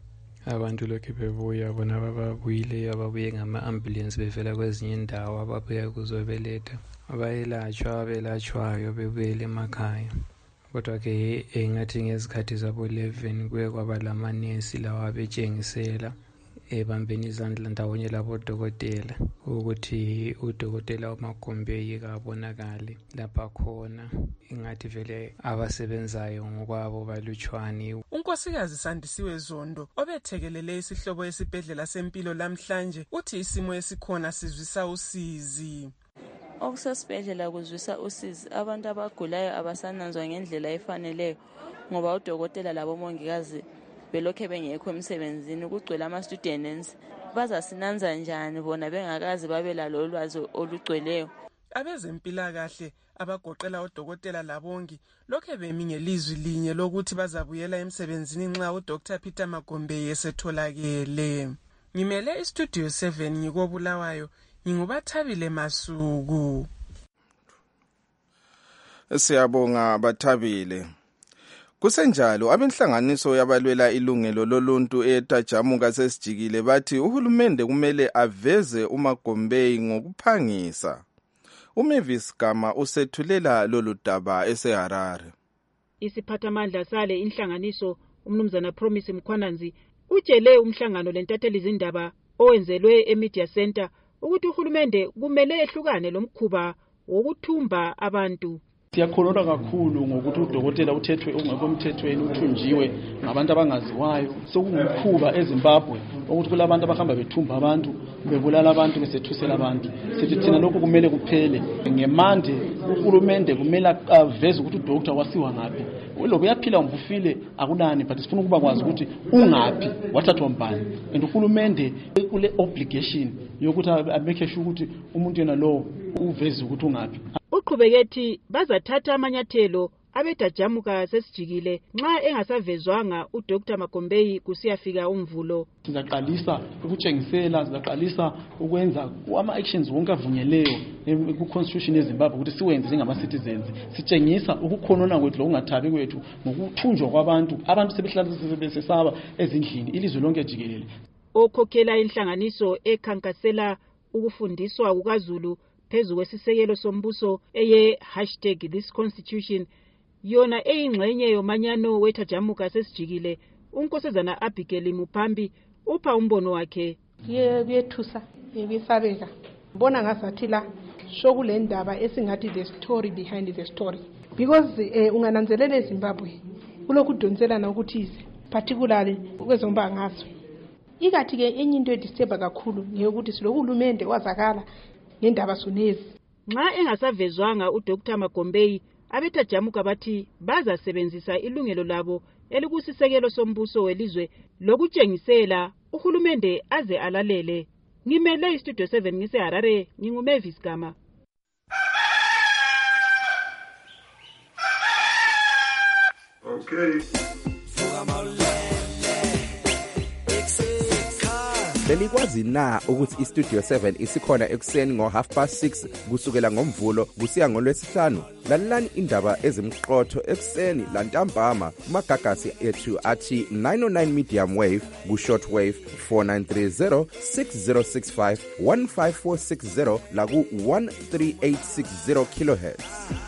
abantu lokho bebuya bona bababuyile ababuye ngama ambulance bevela kwezinye indawo ababuya kuzobeletha abayelatshwa abelatshwayo bebuyele emakhaya. Kodwa ke engathi ngezikhathi zabo eleven kuye kwaba lamanesi lawa betshengisela ebambeni izandla ndawonye labodokotela ukuthi udokotela uMagombeyi kabonakali lapha khona ingathi vele abasebenzayo ngokwabo balutshwani. Unkosikazi Sandisiwe Zondo obethekelele isihlobo esibhedlela sempilo lamhlanje uthi isimo esikhona sizwisa usizi. Okusesibhedlela kuzwisa usizi abantu abagulayo abasananzwa ngendlela efaneleyo ngoba udokotela labomongikazi belokhe bengekho emsebenzini kugcwele ama-students bazasinanza njani bona bengakazi babelalo ulwazi olugcweleyo. Abezempilakahle abagoqela odokotela labongi lokhe bemi ngelizwi linye lokuthi bazabuyela emsebenzini nxa uDr Peter Magombeyi esetholakele. Ngimele istudio seven ngikoBulawayo ngingubathabile Masuku. Siyabonga Bathabile. Kusenjalo abenhlanganiso yabalwela ilungelo loluntu eTajamuka sesijikile bathi uhulumende kumele aveze uMagombeyi ngokuphangisa. uMavis Gama usethulela lolu daba eseHarare. Isiphathamandla sale inhlanganiso umnumzana Promise Mkhwananzi utshele umhlangano lentatheli izindaba owenzelwe eMedia Center ukuthi uhulumende kumele ehlukane lomkhuba wokuthumba abantu. Siyakholwa kakhulu ngokuthi udokotela uthethwe ungekho emthethweni uthunjiwe ngabantu abangaziwayo sokungumkhuba eZimbabwe ukuthi kulabantu abahamba bethumba abantu bebulala abantu besethusela abantu. Sithi thina lokho kumele kuphele ngemande uhulumende kumele aveze ukuthi udokotela wasiwa ngaphi lobo uyaphila ngobufile akunani but sifuna ukuba kwazi ukuthi ungaphi wathathwa mbani and uhulumende kule obligation yokuthi ameke sure ukuthi umuntu yena lo uveze ukuthi ungaphi. Uqhubeke ethi bazathatha amanyathelo abetajamuka sesijikile nxa engasavezwanga uDr Magombeyi kusiyafika umvulo. Sizaqalisa ukutshengisela, sizaqalisa ukwenza ama actions wonke avunyeleyo ku constitution yeZimbabwe ukuthi siwenze njengama citizens. Sitshengisa ukukhonona kwethu lokungathabi kwethu ngokuthunjwa kwabantu, abantu sebehlala besesaba ezindlini ilizwe lonke jikelele. Okhokhela inhlanganiso ekhankasela ukufundiswa kukaZulu phezu kwesisekelo sombuso eye hashtag this constitution yona eyingxenye yomanyano wethajamuka sesijikile, unkosazana Abigail Mupambi upha umbono wakhe. Kuyethusa, kuyesabeka. Mbona ngazathi la sokule ndaba esingathi the story behind the story, because eh, ungananzelela eZimbabwe kulokudonselana ukuthi particularly kwezombangazwe. Ikathi ke enye into edisturba kakhulu ngeyokuthi silohulumende wazakala ngendaba sonezi. Nxa engasavezwanga uDr Magombeyi, abetajamuka bathi bazasebenzisa ilungelo labo elikusisekelo sombuso welizwe lokutshengisela uhulumende aze alalele. Ngimele iStudio seven ngiseHarare, nginguMavis Gama. Okay. Belikwazi na ukuthi iStudio seven isikhona ekuseni ngo half past six kusukela ngomvulo kusiya ngolwesihlanu? Lalelani indaba ezimqotho ekuseni lantambama kumagagasi ethu athi nine oh nine medium wave ku short wave four nine three zero six zero six five one five four six zero la ku one three eight six zero kilohertz.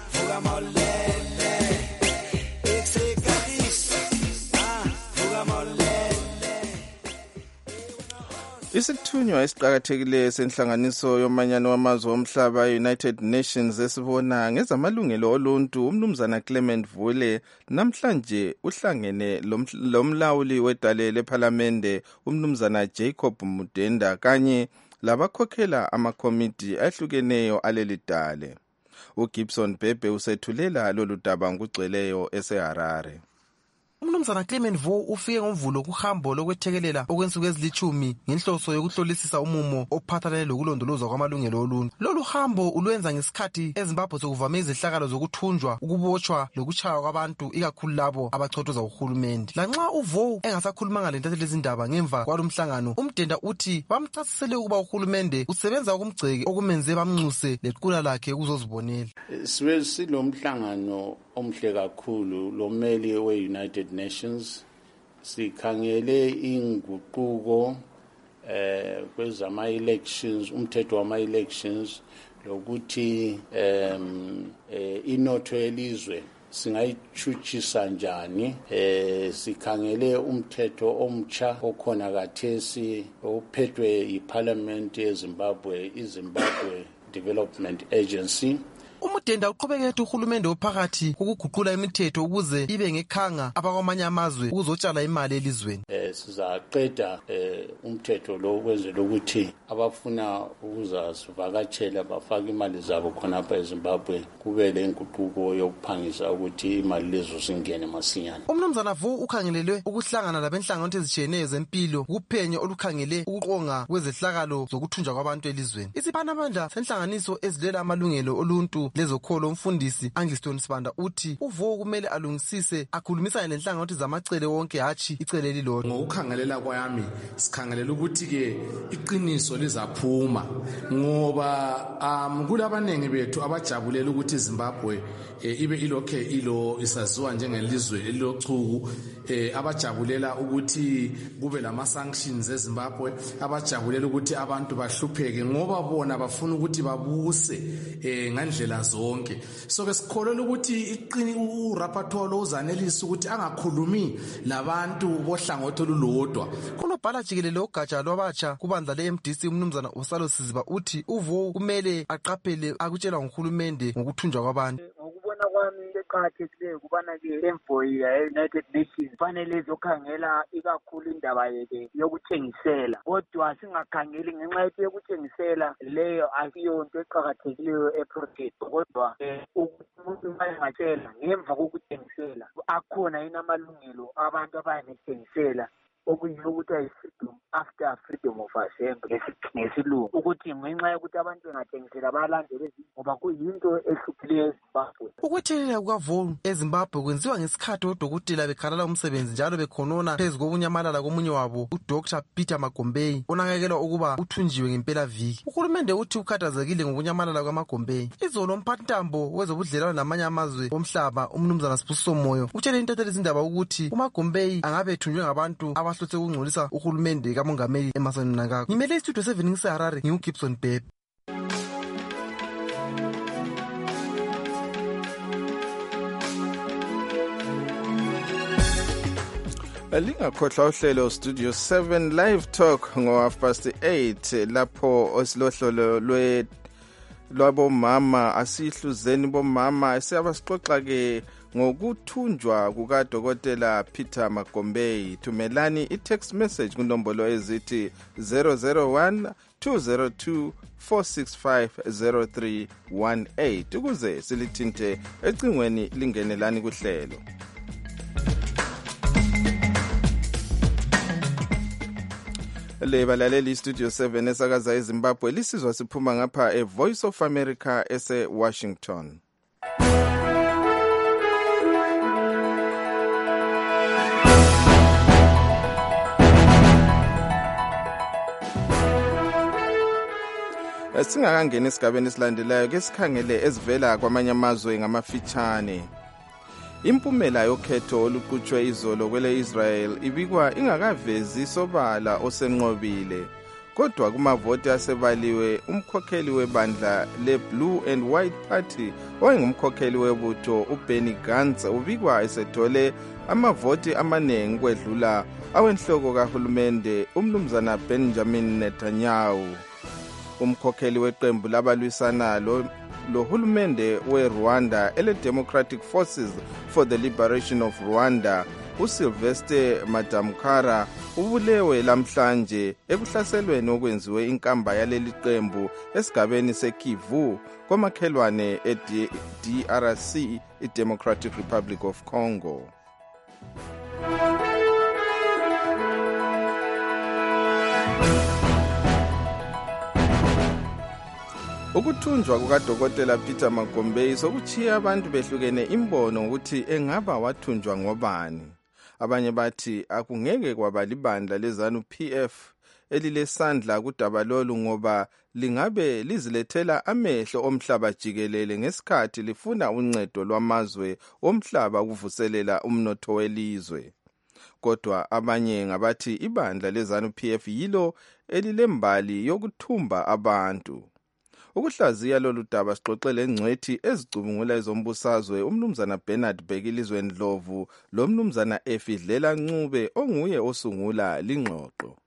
Isithunywa esiqhakathekileyo senhlanganiso yomanyano wamazwe omhlaba United Nations esibona ngezamalungelo oluntu umnumzana Clement Vule namhlanje uhlangene lomlawuli wedale lePhalamende umnumzana Jacob Mudenda kanye labakhokhela amakomiti ahlukeneyo aleli dale. uGibson Bhebhe usethulela lolu daba ngugcweleyo eseHarare. Umnumzana Clement Vo ufike ngomvulo kuhambo lokwethekelela okwensuku ezilithumi ngenhloso yokuhlolisisa umumo ophathelene lokulondolozwa kwamalungelo oluntu. Lolu hambo ulwenza ngesikhathi eZimbabwe sokuvame izehlakalo zokuthunjwa, ukubotshwa lokuchaywa kwabantu ikakhulu labo abachothoza uhulumende. Lanxa uVo engasakhulumanga lentatheli lezindaba ngemva kwalomhlangano, uMdenda uthi bamchasisele ukuba uhulumende usebenza ukumgceke okumenze bamnxuse lequla lakhe kuzozibonela. Sibe silomhlangano omhle kakhulu lomeli we-United Nations sikhangele inguquko eh kwezama elections, umthetho wama elections lokuthi em eh, inotho yelizwe singayichutshisa njani. eh sikhangele umthetho omtsha okhona kathesi ophethwe iParliament yeZimbabwe, iZimbabwe Development Agency. Umudenda uqhubeke ethi uhulumende ophakathi ukuguqula imithetho ukuze ibe ngekhanga abakwamanye amazwe ukuzotshala imali elizweni. Eh sizaqeda eh umthetho lo wenzela ukuthi abafuna ukuzasivakatshela bafaka imali zabo khonapha eZimbabwe kube lenguquko yokuphangisa ukuthi imali lezo zingene masinyane. Umnumzana Vo ukhangelelwe ukuhlangana labenhlanganiso ezitshiyeneyo zempilo kuphenyo olukhangele ukuqonga kwezehlakalo zokuthunjwa kwabantu elizweni. Isiphanamandla senhlanganiso ezilela amalungelo oluntu lezokholo umfundisi Angliston Sibanda uthi uVo kumele alungisise akhulumisane lenhlanganiso zamacele wonke hatshi icele lilodwa. Ngokukhangelela kwami sikhangelela ukuthi ke iqiniso lizaphuma ngoba um kulabanengi bethu abajabulela ukuthi iZimbabwe e, ibe ilokhe ilo isaziwa njengelizwe elilochuku, e, abajabulela ukuthi kube lama sanctions eZimbabwe, abajabulela ukuthi abantu bahlupheke ngoba bona bafuna ukuthi babuse e, ngandlela zonke. So besikholwa ukuthi iqini urapporteur lo uzanelisa ukuthi angakhulumi labantu bohlangothi olulodwa. Kunobhala jikelele ogatsha lwabatsha kubandla le-M D C umnumzana Osalo Siziba uthi uVo kumele aqaphele akutshelwa nguhulumende ngokuthunjwa kwabantu. Ngokubona kwami eqhakathekileyo kubana ke envoy ye-United Nations fanele izokhangela ikakhulu indaba yeke yokuthengisela, kodwa singakhangeli ngenxa yokuthi yokuthengisela leyo asiyonto eqhakathekileyo eproject, kodwa umuntu mayengatshela ngemva kokuthengisela akhona yini amalungelo abantu abayanethengisela okuyiyo ukuthi ayi-freedom after freedom of assembly ngesilungu, ukuthi ngenxa yokuthi abantu bengathengisela bayalandela ezinye ngoba kuyinto ehluphileyo eZimbabwe. Ukuthelela kukavolu eZimbabwe kwenziwa ngesikhathi odokotela bekhalala umsebenzi njalo bekhonona phezu kokunyamalala komunye wabo uDr Peter Magombei onakekelwa ukuba uthunjiwe ngempelaviki. Uhulumende uthi ukhathazekile ngokunyamalala kwamaGombei. Izolo umphathintambo wezobudlelwano namanye amazwe omhlaba umnumzana Sibusiso Moyo utshele intatheli izindaba ukuthi uMagombei angabe ethunjwe ngabantu abahlose ukungcolisa uhulumende kamongameli eMarson Mnangagwa. Ngimele istudio seven ngiseHarare ngiuGibson Bebe. Lingakhohlwa uhlelo Studio seven Live Talk ngo half past eight lapho osilohlolo lwe lwabomama asihluzeni bomama siyabasixoxa ke ngokuthunjwa kukaDokotela Peter Magombei. Thumelani i-text message kunombolo ezithi zero zero one two zero two four six five zero three one eight ukuze silithinte ecingweni lingenelani kuhlelo. Le balaleli Studio seven esakaza eZimbabwe lisizwa siphuma ngapha e Voice of America ese Washington. Singakangena esigabeni esilandelayo ke sikhangele ezivela kwamanye amazwe ngamafitshane. Impumela yokhetho oluqhutshwe izolo kwele Israel ibikwa ingakavezi sobala osenqobile. Kodwa kumavoti asebaliwe umkhokheli webandla le-Blue and White Party owayengumkhokheli webutho uBenny Gantz ubikwa esethole amavoti amaningi kwedlula awenhloko kahulumende umnumzana Benjamin Netanyahu. Umkhokheli weqembu labalwisana lo lohulumende weRwanda ele Democratic Forces for the Liberation of Rwanda uSylvester Madamkara ubulewe lamhlanje ekuhlaselweni okwenziwe inkamba yaleli qembu esigabeni seKivu komakhelwane eD R C iDemocratic Republic of Congo. Ukuthunjwa kukaDokotela Peter Magombei sokuchiya abantu behlukene imbono ukuthi engaba wathunjwa ngobani. Abanye bathi akungeke kwaba libandla leZANU P F elilesandla kudaba lolu ngoba lingabe lizilethela amehlo omhlaba jikelele ngesikhathi lifuna uncedo lwamazwe omhlaba ukuvuselela umnotho welizwe. Kodwa abanye ngabathi ibandla leZANU P F yilo elilembali yokuthumba abantu. Ukuhlaziya lolu daba sixoxele engcwethi ezicubungula ezombusazwe umnumzana Bernard Bekilizwe Ndlovu lo mnumzana Efidlela Ncube onguye osungula lingxoxo.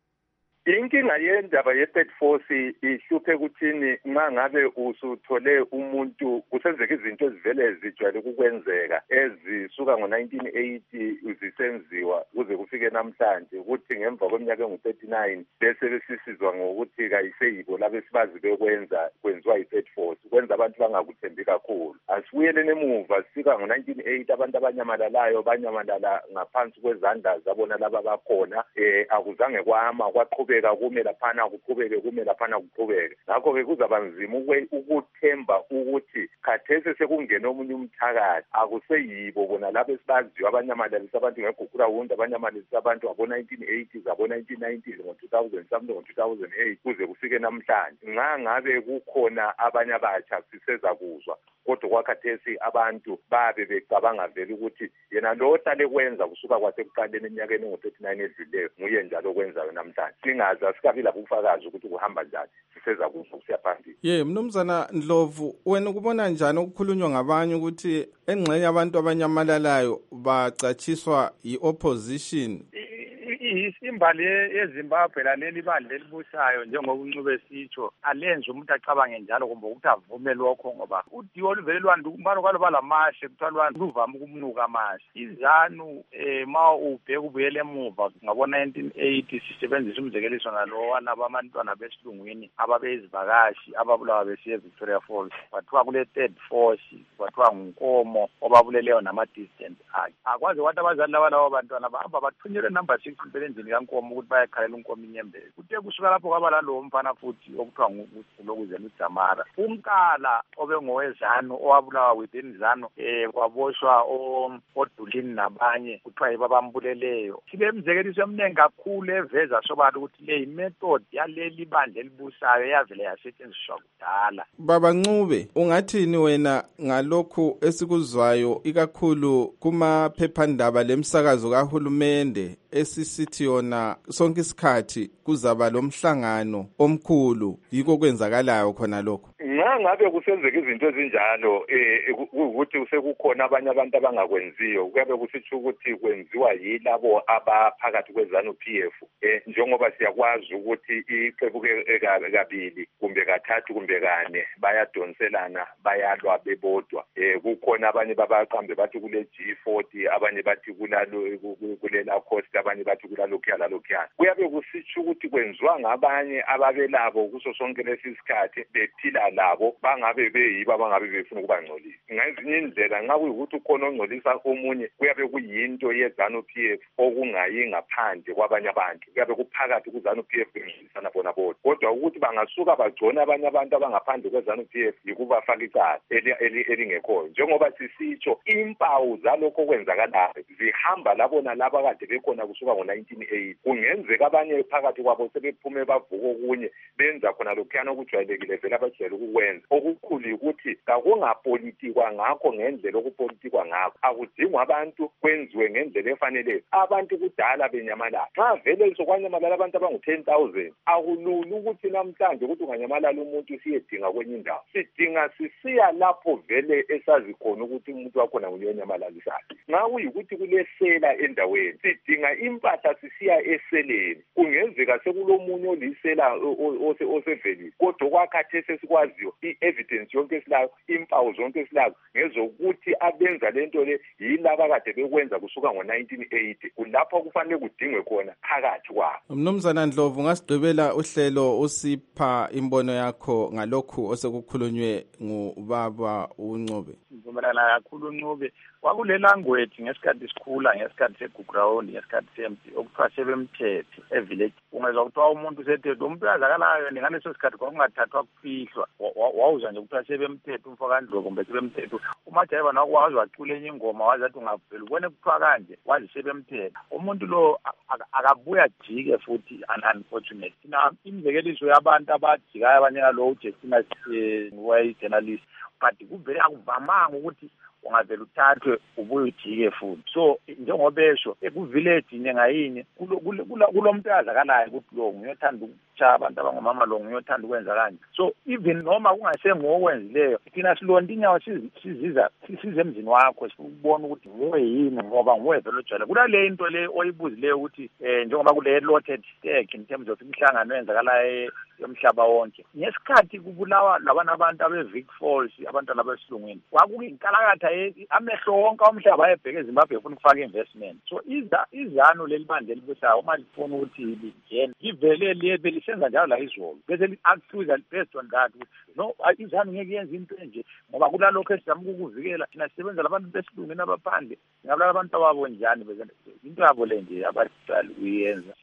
Inkinga yendaba ye-third force ihluphe kuthini nxa ngabe usuthole umuntu kusenzeka izinto ezivele zijwayele ukukwenzeka ezisuka ngo nineteen eighty zisenziwa kuze kufike namhlanje ukuthi ngemva kweminyaka engu thirty-nine bese besisizwa ngokuthi kayiseyibo labesibazi bekwenza kwenziwa yi-third force kwenza abantu bangakuthembi kakhulu. Asibuyeleni emuva sifika ngo nineteen eighty abantu abanyamalalayo banyamalala ngaphansi kwezandla zabona laba bakhona eh akuzange kwama kwaqhubeka kume laphana kuqhubeke kume laphana kuqhubeke. Ngakho ke kuzaba nzima ukuthemba ukuthi khathesi sekungena omunye umthakathi akuseyibo bona labo esibaziyo abanyamalisa abantu ngeGukhura Wunda abanyamalisa abantu abo nineteen eighties abo nineteen nineties ngo two thousand something ngo two thousand eight kuze kufike namhlanje. Nga ngabe kukhona abanye abatsha siseza kuzwa kodwa kwakhathesi abantu babe becabanga vele ukuthi yena lo ohlale kwenza kusuka kwasekuqaleni eminyakeni ngo thirty-nine edluleyo nguye njalo okwenzayo namhlanje. Singazi asikabila bufakazi ukuthi kuhamba njani siseza kuzwa kusiya phambili. Ye mnumzana Ndlovu wena ukubona njani ukukhulunywa ngabanye ukuthi engxenye abantu abanyamalalayo bacatshiswa yi-opposition? Isimbali eZimbabwe laleli bandla elibusayo njengokuncube sitsho alenze umuntu acabange njalo kumbe ukuthi avume lokho ngoba udiwo oluvele lwanda umbalo kwalo balamahle kuthiwa lwanda luvama ukumnuka amahle. iZANU eh ma ubheka ubuyele emuva ngabo nineteen eighty sisebenzisa umzekeliso nalo walaba abantwana besilungwini ababezivakashi ababulawa besiye Victoria Falls kwathiwa kule third force kwathiwa nguNkomo obabuleleyo nama distance akhe akwazi wathi abazali laba labo bantwana bahamba bathunyelwe number six emsebenzini kankomo ukuthi bayakhalela unkomo inyembezi. Kuthe kusuka lapho kwaba lalowo mfana futhi okuthiwa ngulokuzela uDamara. Umkala obengowezanu owabulawa within Zanu eh kwaboshwa oDulini nabanye kuthiwa yibabambuleleyo. Sibe imzekeliso eminingi kakhulu eveza sobala ukuthi le method yaleli bandla elibusayo yavele yasetshenziswa kudala. Baba Ncube, ungathini wena ngalokhu esikuzwayo ikakhulu kuma phephandaba lemsakazo kahulumende esisithi yona sonke isikhathi kuzaba lomhlangano omkhulu yiko kwenzakalayo khona lokho? Nxa ngabe kusenzeka izinto ezinjalo eh ukuthi usekukhona abanye abantu abangakwenziyo kuyabe kusitsho ukuthi kwenziwa yilabo abaphakathi kwezanu P F eh njengoba siyakwazi ukuthi iqebuke kabili kumbe kathathu kumbe kane bayadonselana bayalwa bebodwa eh kukhona abanye babaqambe bathi kule G forty abanye bathi kulalo kulela coast abanye bathi kulalo kuyala lokuyana kuyabe kusitsho ukuthi kwenziwa ngabanye ababelabo kuso sonke lesisikhathi bephila labo bangabe beyiba bangabe befuna ukubangcolisa. Ngezinye indlela nxa kuyikuthi ukhona ongcolisa omunye kuyabe kuyinto yezanu P F okungayi ngaphandle kwabanye abantu kuyabe kuphakathi kuzanu P F bengisana bona bodwa kodwa ukuthi bangasuka bagcona abanye abantu abangaphandle kwezanu P F yikubafaka icala elingekho njengoba sisitsho impawu zalokho kwenzakalayo zihamba labona laba kade bekhona kusuka ngo nineteen eighty kungenzeka abanye phakathi kwabo sebephume bavuka okunye benza khona lokhuyana okujwayelekile vele abajwayele ukukwenza okukhulu ukuthi kakungapolitikwa ngakho ngendlela okupolitikwa ngakho akudingwa abantu kwenziwe ngendlela efanele abantu kudala benyamalala xa vele sokwanyamalala abantu abangu ten thousand akulula ukuthi namhlanje ukuthi unganyamalala umuntu siyedinga kwenye indawo sidinga sisiya lapho vele esazi khona ukuthi umuntu wakhona uyonyamalalisayo nxa kuyikuthi kulesela endaweni sidinga impahla sisiya eseleni kungenzeka sekulomunye olisela oseveli kodwa kwakhathesi sikwaziyo i-evidence yonke esilayo impawu zonke esilayo ngezokuthi abenza lento le yilaba kade bekwenza kusuka ngo nineteen eighty kulapho kufanele kudingwe khona phakathi kwabo. Mnumzana Ndlovu ngasidwebela uhlelo usipha imbono yakho ngalokhu osekukhulunywe ngubaba uNcube. Ngivumelana kakhulu uNcube kwakule language ngesikhathi sikhula ngesikhathi seguground ngesikhathi sempi okuthiwa sebemthethe evillage ungezwa kuthiwa umuntu sethethe umuntu yazakalayo ngaleso sikhathi kwakungathathwa kufihlwa wawuzwa nje kuthiwa sebemthethe umfaka Ndlovu kumbe sebemthethe umajayiva nakwazi wacula enye ingoma wazi athi ungavela ubone kuthiwa kanje wazi sebemthethe umuntu lo akabuya jike futhi unfortunate na imzekeliso yabantu abajikayo abanye lo uJustina way journalist but kuvele akuvamanga ukuthi ungavela uthathwe ubuye ujike futhi so njengobesho ekuvillage ngayinye kulomuntu yazakalayo ukuthi lo ngiyothanda ukutsha abantu abangomama lo ngiyothanda ukwenza kanje so even noma kungase ngokwenzileyo thina silonda inyawo siziza size emzini wakho sibona ukuthi nguwe yini ngoba nguwe vele ojwayele kulale into le oyibuzileyo ukuthi eh njengoba kule lotted stake in terms of imihlangano yenzakalayo yomhlaba wonke ngesikhathi kubulawa labana abantu abeVic Falls abantu labesilungwini kwakuyinkalakatha amehlo wonke omhlaba ayebheke eZimbabwe ufuna ukufaka investment so iza izanu lelibandle libusayo uma lifuna ukuthi lingene ivele libe lisenza njalo la izolo bese li-accuse based on that no izanu ngeke yenze into enje ngoba kulalokho esizama ukukuvikela thina sisebenza labantu besilungwini abaphandle ngabula abantu ababo njani bezenza into yabo le nje abaqala uyenza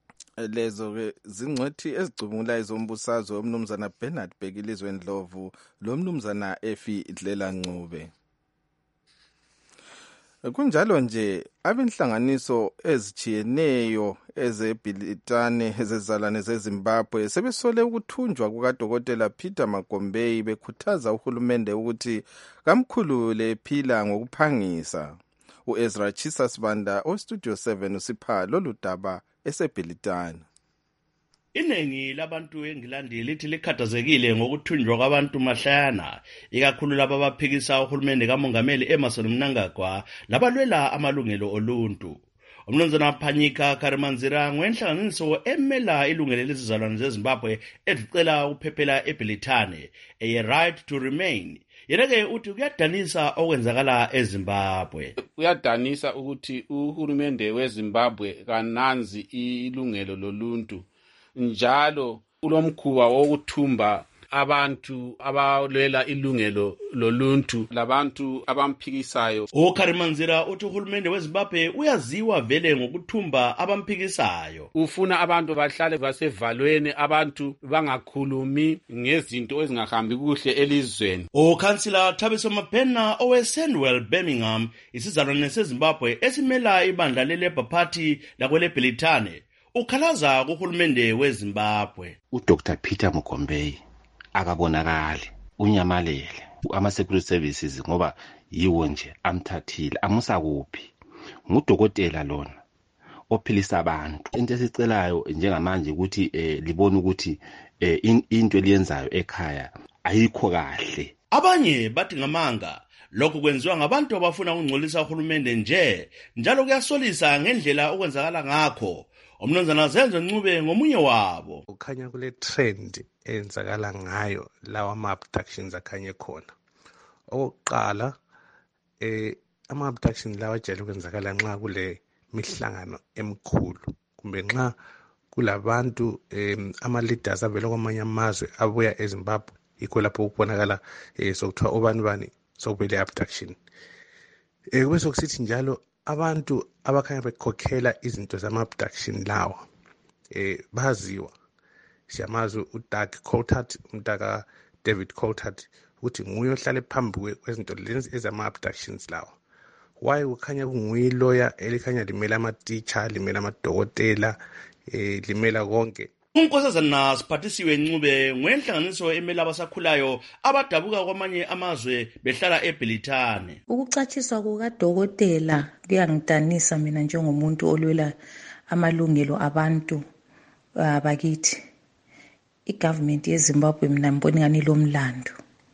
lezo ke zingcwethi ezicubungulayo zombusazwe omnumzana Bernard Bhekilizwe Ndlovu lo mnumzana Efi Dlela Ncube. Kunjalo nje abenhlanganiso ezijiyeneyo ezebhilitane ezezalane zeZimbabwe sebesole ukuthunjwa kukaDokotela Peter Magombei bekhuthaza uhulumende ukuthi kamkhulule phila ngokuphangisa. uEzra Chisa Sibanda oStudio seven usipha lolu daba esebhilitane. Iningi labantu eNgilandi lithi likhathazekile ngokuthunjwa kwabantu mahlayana ikakhulu laba abaphikisa uhulumende kaMongameli Emmerson Mnangagwa labalwela amalungelo oluntu. Umnumzana Phanyika Karimanzira ngwenhlanganiso emela ilungelo lezizalwane zeZimbabwe edicela ukuphephela eBhilitane a right to remain. Yenake uthi kuyadanisa okwenzakala eZimbabwe. Kuyadanisa ukuthi uhulumende weZimbabwe kananzi ilungelo loluntu njalo kulomkhuba wokuthumba abantu abalwela ilungelo loluntu labantu abamphikisayo. uKharimanzira uthi uhulumende weZimbabwe uyaziwa vele ngokuthumba abamphikisayo. Ufuna abantu bahlale basevalweni, abantu bangakhulumi ngezinto ezingahambi kuhle elizweni. uKhansila Thabiso Mabhena oweSandwell Birmingham isizalwane seZimbabwe esimela ibandla leLabour Party lakweleBhelithane ukhalaza kuhulumende weZimbabwe. uDr Peter Mugombei akabonakali, unyamalele ama-security services ngoba yiwo nje amthathile, amusa kuphi. Ngudokotela lona ophilisa abantu. Into esicelayo njengamanje ukuthi eh, libone ukuthi eh, in, into eliyenzayo ekhaya ayikho kahle. Abanye bathi ngamanga lokhu kwenziwa ngabantu abafuna ukungcolisa uhulumende nje, njalo kuyasolisa ngendlela okwenzakala ngakho. Umnumzana Zenzo Ncube ngomunye wabo. Ukhanya kule trend enzakala ngayo lawa ama-abductions akhanye khona. Okokuqala eh ama-abduction lawa ajayele ukwenzakala nxa kule mihlangano emkhulu kumbe nxa kulabantu um, ama-leaders avela kwamanye amazwe abuya eZimbabwe, yikho lapho ukubonakala eh, sokuthiwa obani bani sokubele abduction. Eh kube sokusithi njalo abantu abakhanya bekhokhela izinto zama-abduction lawa eh baziwa. Siyamazi uDoug Coulthard, umntaka David Coulthard, ukuthi nguye ohlale phambi kwezinto lezi ezama-abductions lawa. Why ukhanya kunguye lawyer elikhanya limela ama-teacher, limela amadokotela, eh limela konke. uNkosazana Siphathisiwe Ncube ngwenhlanganiso emela abasakhulayo abadabuka kwamanye amazwe behlala eBhelithane. Ukucatshiswa kukadokotela kuyangidanisa mina njengomuntu olwela amalungelo abantu abakithi. Igovernment yeZimbabwe mina mbona ngani lomlando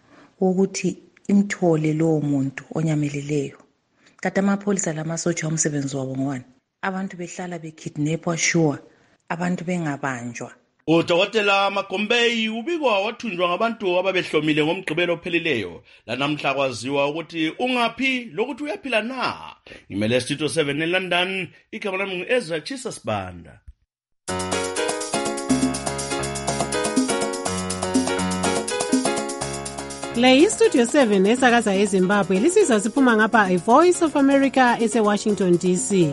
ukuthi imthole lowo muntu onyameleleyo. Kade amapholisa lamasotsha umsebenzi wabo ngwani. Abantu behlala bekidnapwa sure, abantu bengabanjwa. uDokotela Mugombei ubikwa wathunjwa ngabantu ababehlomile ngomgqibelo ophelileyo, lanamhla kwaziwa ukuthi ungaphi lokuthi uyaphila na. Ngimele Studio seven eLondon, igama lami ngu-Ezra Chisa Sibanda. Le iStudio seven esakaza eZimbabwe lisizwa siphuma ngapha iVoice of America ese-Washington D C.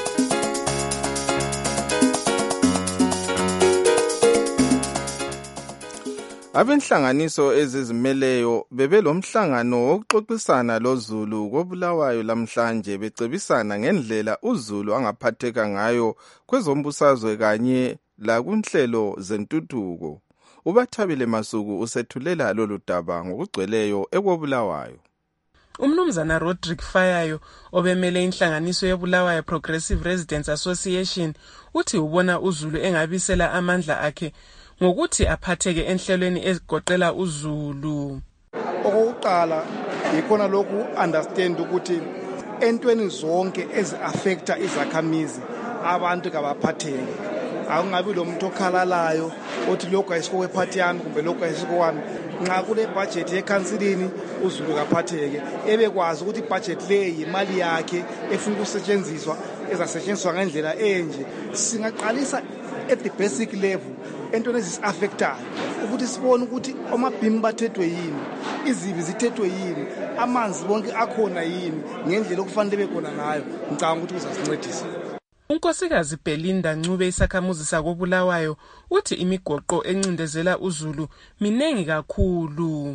Abenhlanganiso ezizimeleyo bebelomhlangano wokuxoxisana loZulu koBulawayo lamhlanje becebisana ngendlela uZulu angaphatheka ngayo kwezombusazwe kanye la kunhlelo zentuthuko. Ubathabile Masuku usethulela lolu daba ngokugcweleyo ekobulawayo. Umnumzana Rodrick Fayayo obemele inhlanganiso yeBulawayo Progressive Residents Association uthi ubona uZulu engabisela amandla akhe ngokuthi aphatheke enhlelweni ezigoqela uZulu. Okokuqala yikhona lokhu understand ukuthi entweni zonke ezi-affecta izakhamizi abantu kabaphatheke. Akungabi lo muntu okhalalayo othi lokho ayisiko wephathi yami kumbe lokho ayisiko wami. Nxa kule budget yekansilini uZulu kaphatheke, ebekwazi ukuthi budget le imali yakhe efuna ukusetshenziswa ezasetshenziswa ngendlela enje. Singaqalisa at the basic level entweni ezisi-affectayo ukuthi sibone ukuthi omabhimi bathethwe yini, izibi zithethwe yini, amanzi bonke akhona yini ngendlela okufanele bekhona ngayo. Ngicabanga ukuthi kuzasincedisa. Unkosikazi Belinda Ncube isakhamuzi sakobulawayo uthi imigoqo encindezela uZulu minengi kakhulu.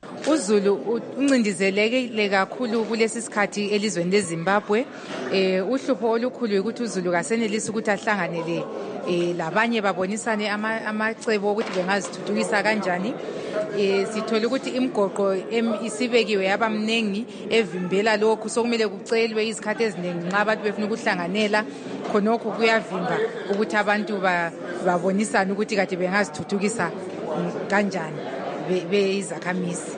uZulu uncindizelekile kakhulu kulesi sikhathi elizweni leZimbabwe. Eh uhlupho olukhulu ukuthi uZulu kasenelisi ukuthi ahlanganele eh labanye babonisane amacebo ukuthi bengazithuthukisa kanjani. Eh sithola ukuthi imigoqo isibekiwe yabamnengi evimbela lokhu, sokumele kucelwe izikhathi eziningi nxa abantu befuna ukuhlanganela, khonokho kuyavimba ukuthi abantu babonisane ukuthi kade bengazithuthukisa kanjani beyizakhamizi.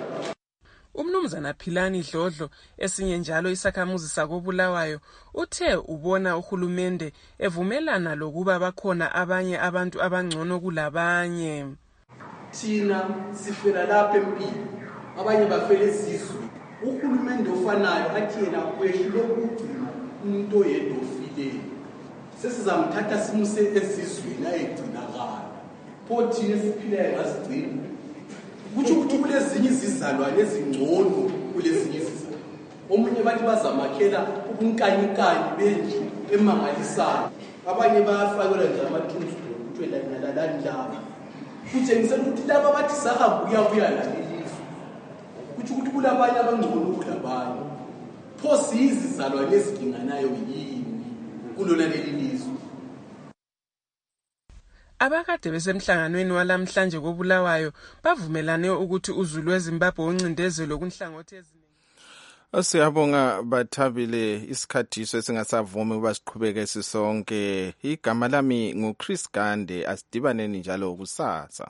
Umnumzana Philani Dlodlo esinye njalo isakhamuzi sakobulawayo uthe ubona uhulumende evumelana lokuba bakhona abanye abantu abangcono kulabanye. Thina sifela lapha empilo, abanye bafela ezizwe. Uhulumende ofanayo athi yena kwehlule ukugcina umuntu oyedwa ofileyo. Sesizamthatha simuse ezizweni ayegcinakala. Pho thina esiphilayo ngasigcina. kutsho ukuthi kulezinye izizalwane ezingcono kulezinye izizalwane. Omunye bathi bazamakhela ubunkanyikanyi bendlu emangalisayo, abanye bayafakelwa nje amathunzi kuthiwe lalalala. Kutshengisela ukuthi laba bathi sahamba ukuyabuya lalelizwe, kutsho ukuthi kulabanye abangcono kulabanye. Pho sizizalwane ezilinganayo yini kulona leli lizwe? Abakade besemhlanganweni walamhlanje koBulawayo bavumelane ukuthi uZulu weZimbabwe uncindezelo kunhlangothi eziningi. Siyabonga Bathabile, isikhathi sesingasavumi ukuba siqhubeke sisonke. Igama lami nguChris Gande, asidibaneni njalo kusasa.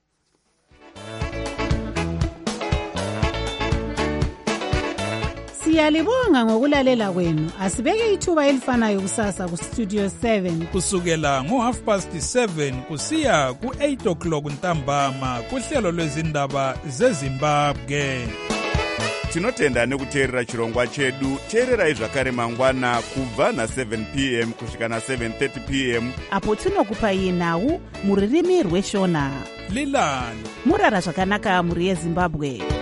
Siyalibonga ngokulalela kwenu. Asibeke ithuba elifanayo kusasa ku Studio seven kusukela ngo half past seven kusiya ku eight o'clock ntambama kuhlelo lwezindaba zeZimbabwe. Tinotenda nekuteerera chirongwa chedu. Teererai zvakare mangwana kubva na seven p m kusvika na seven thirty p m apo tinokupai nhau muririmi rweshona. Lilani murara zvakanaka muri yeZimbabwe.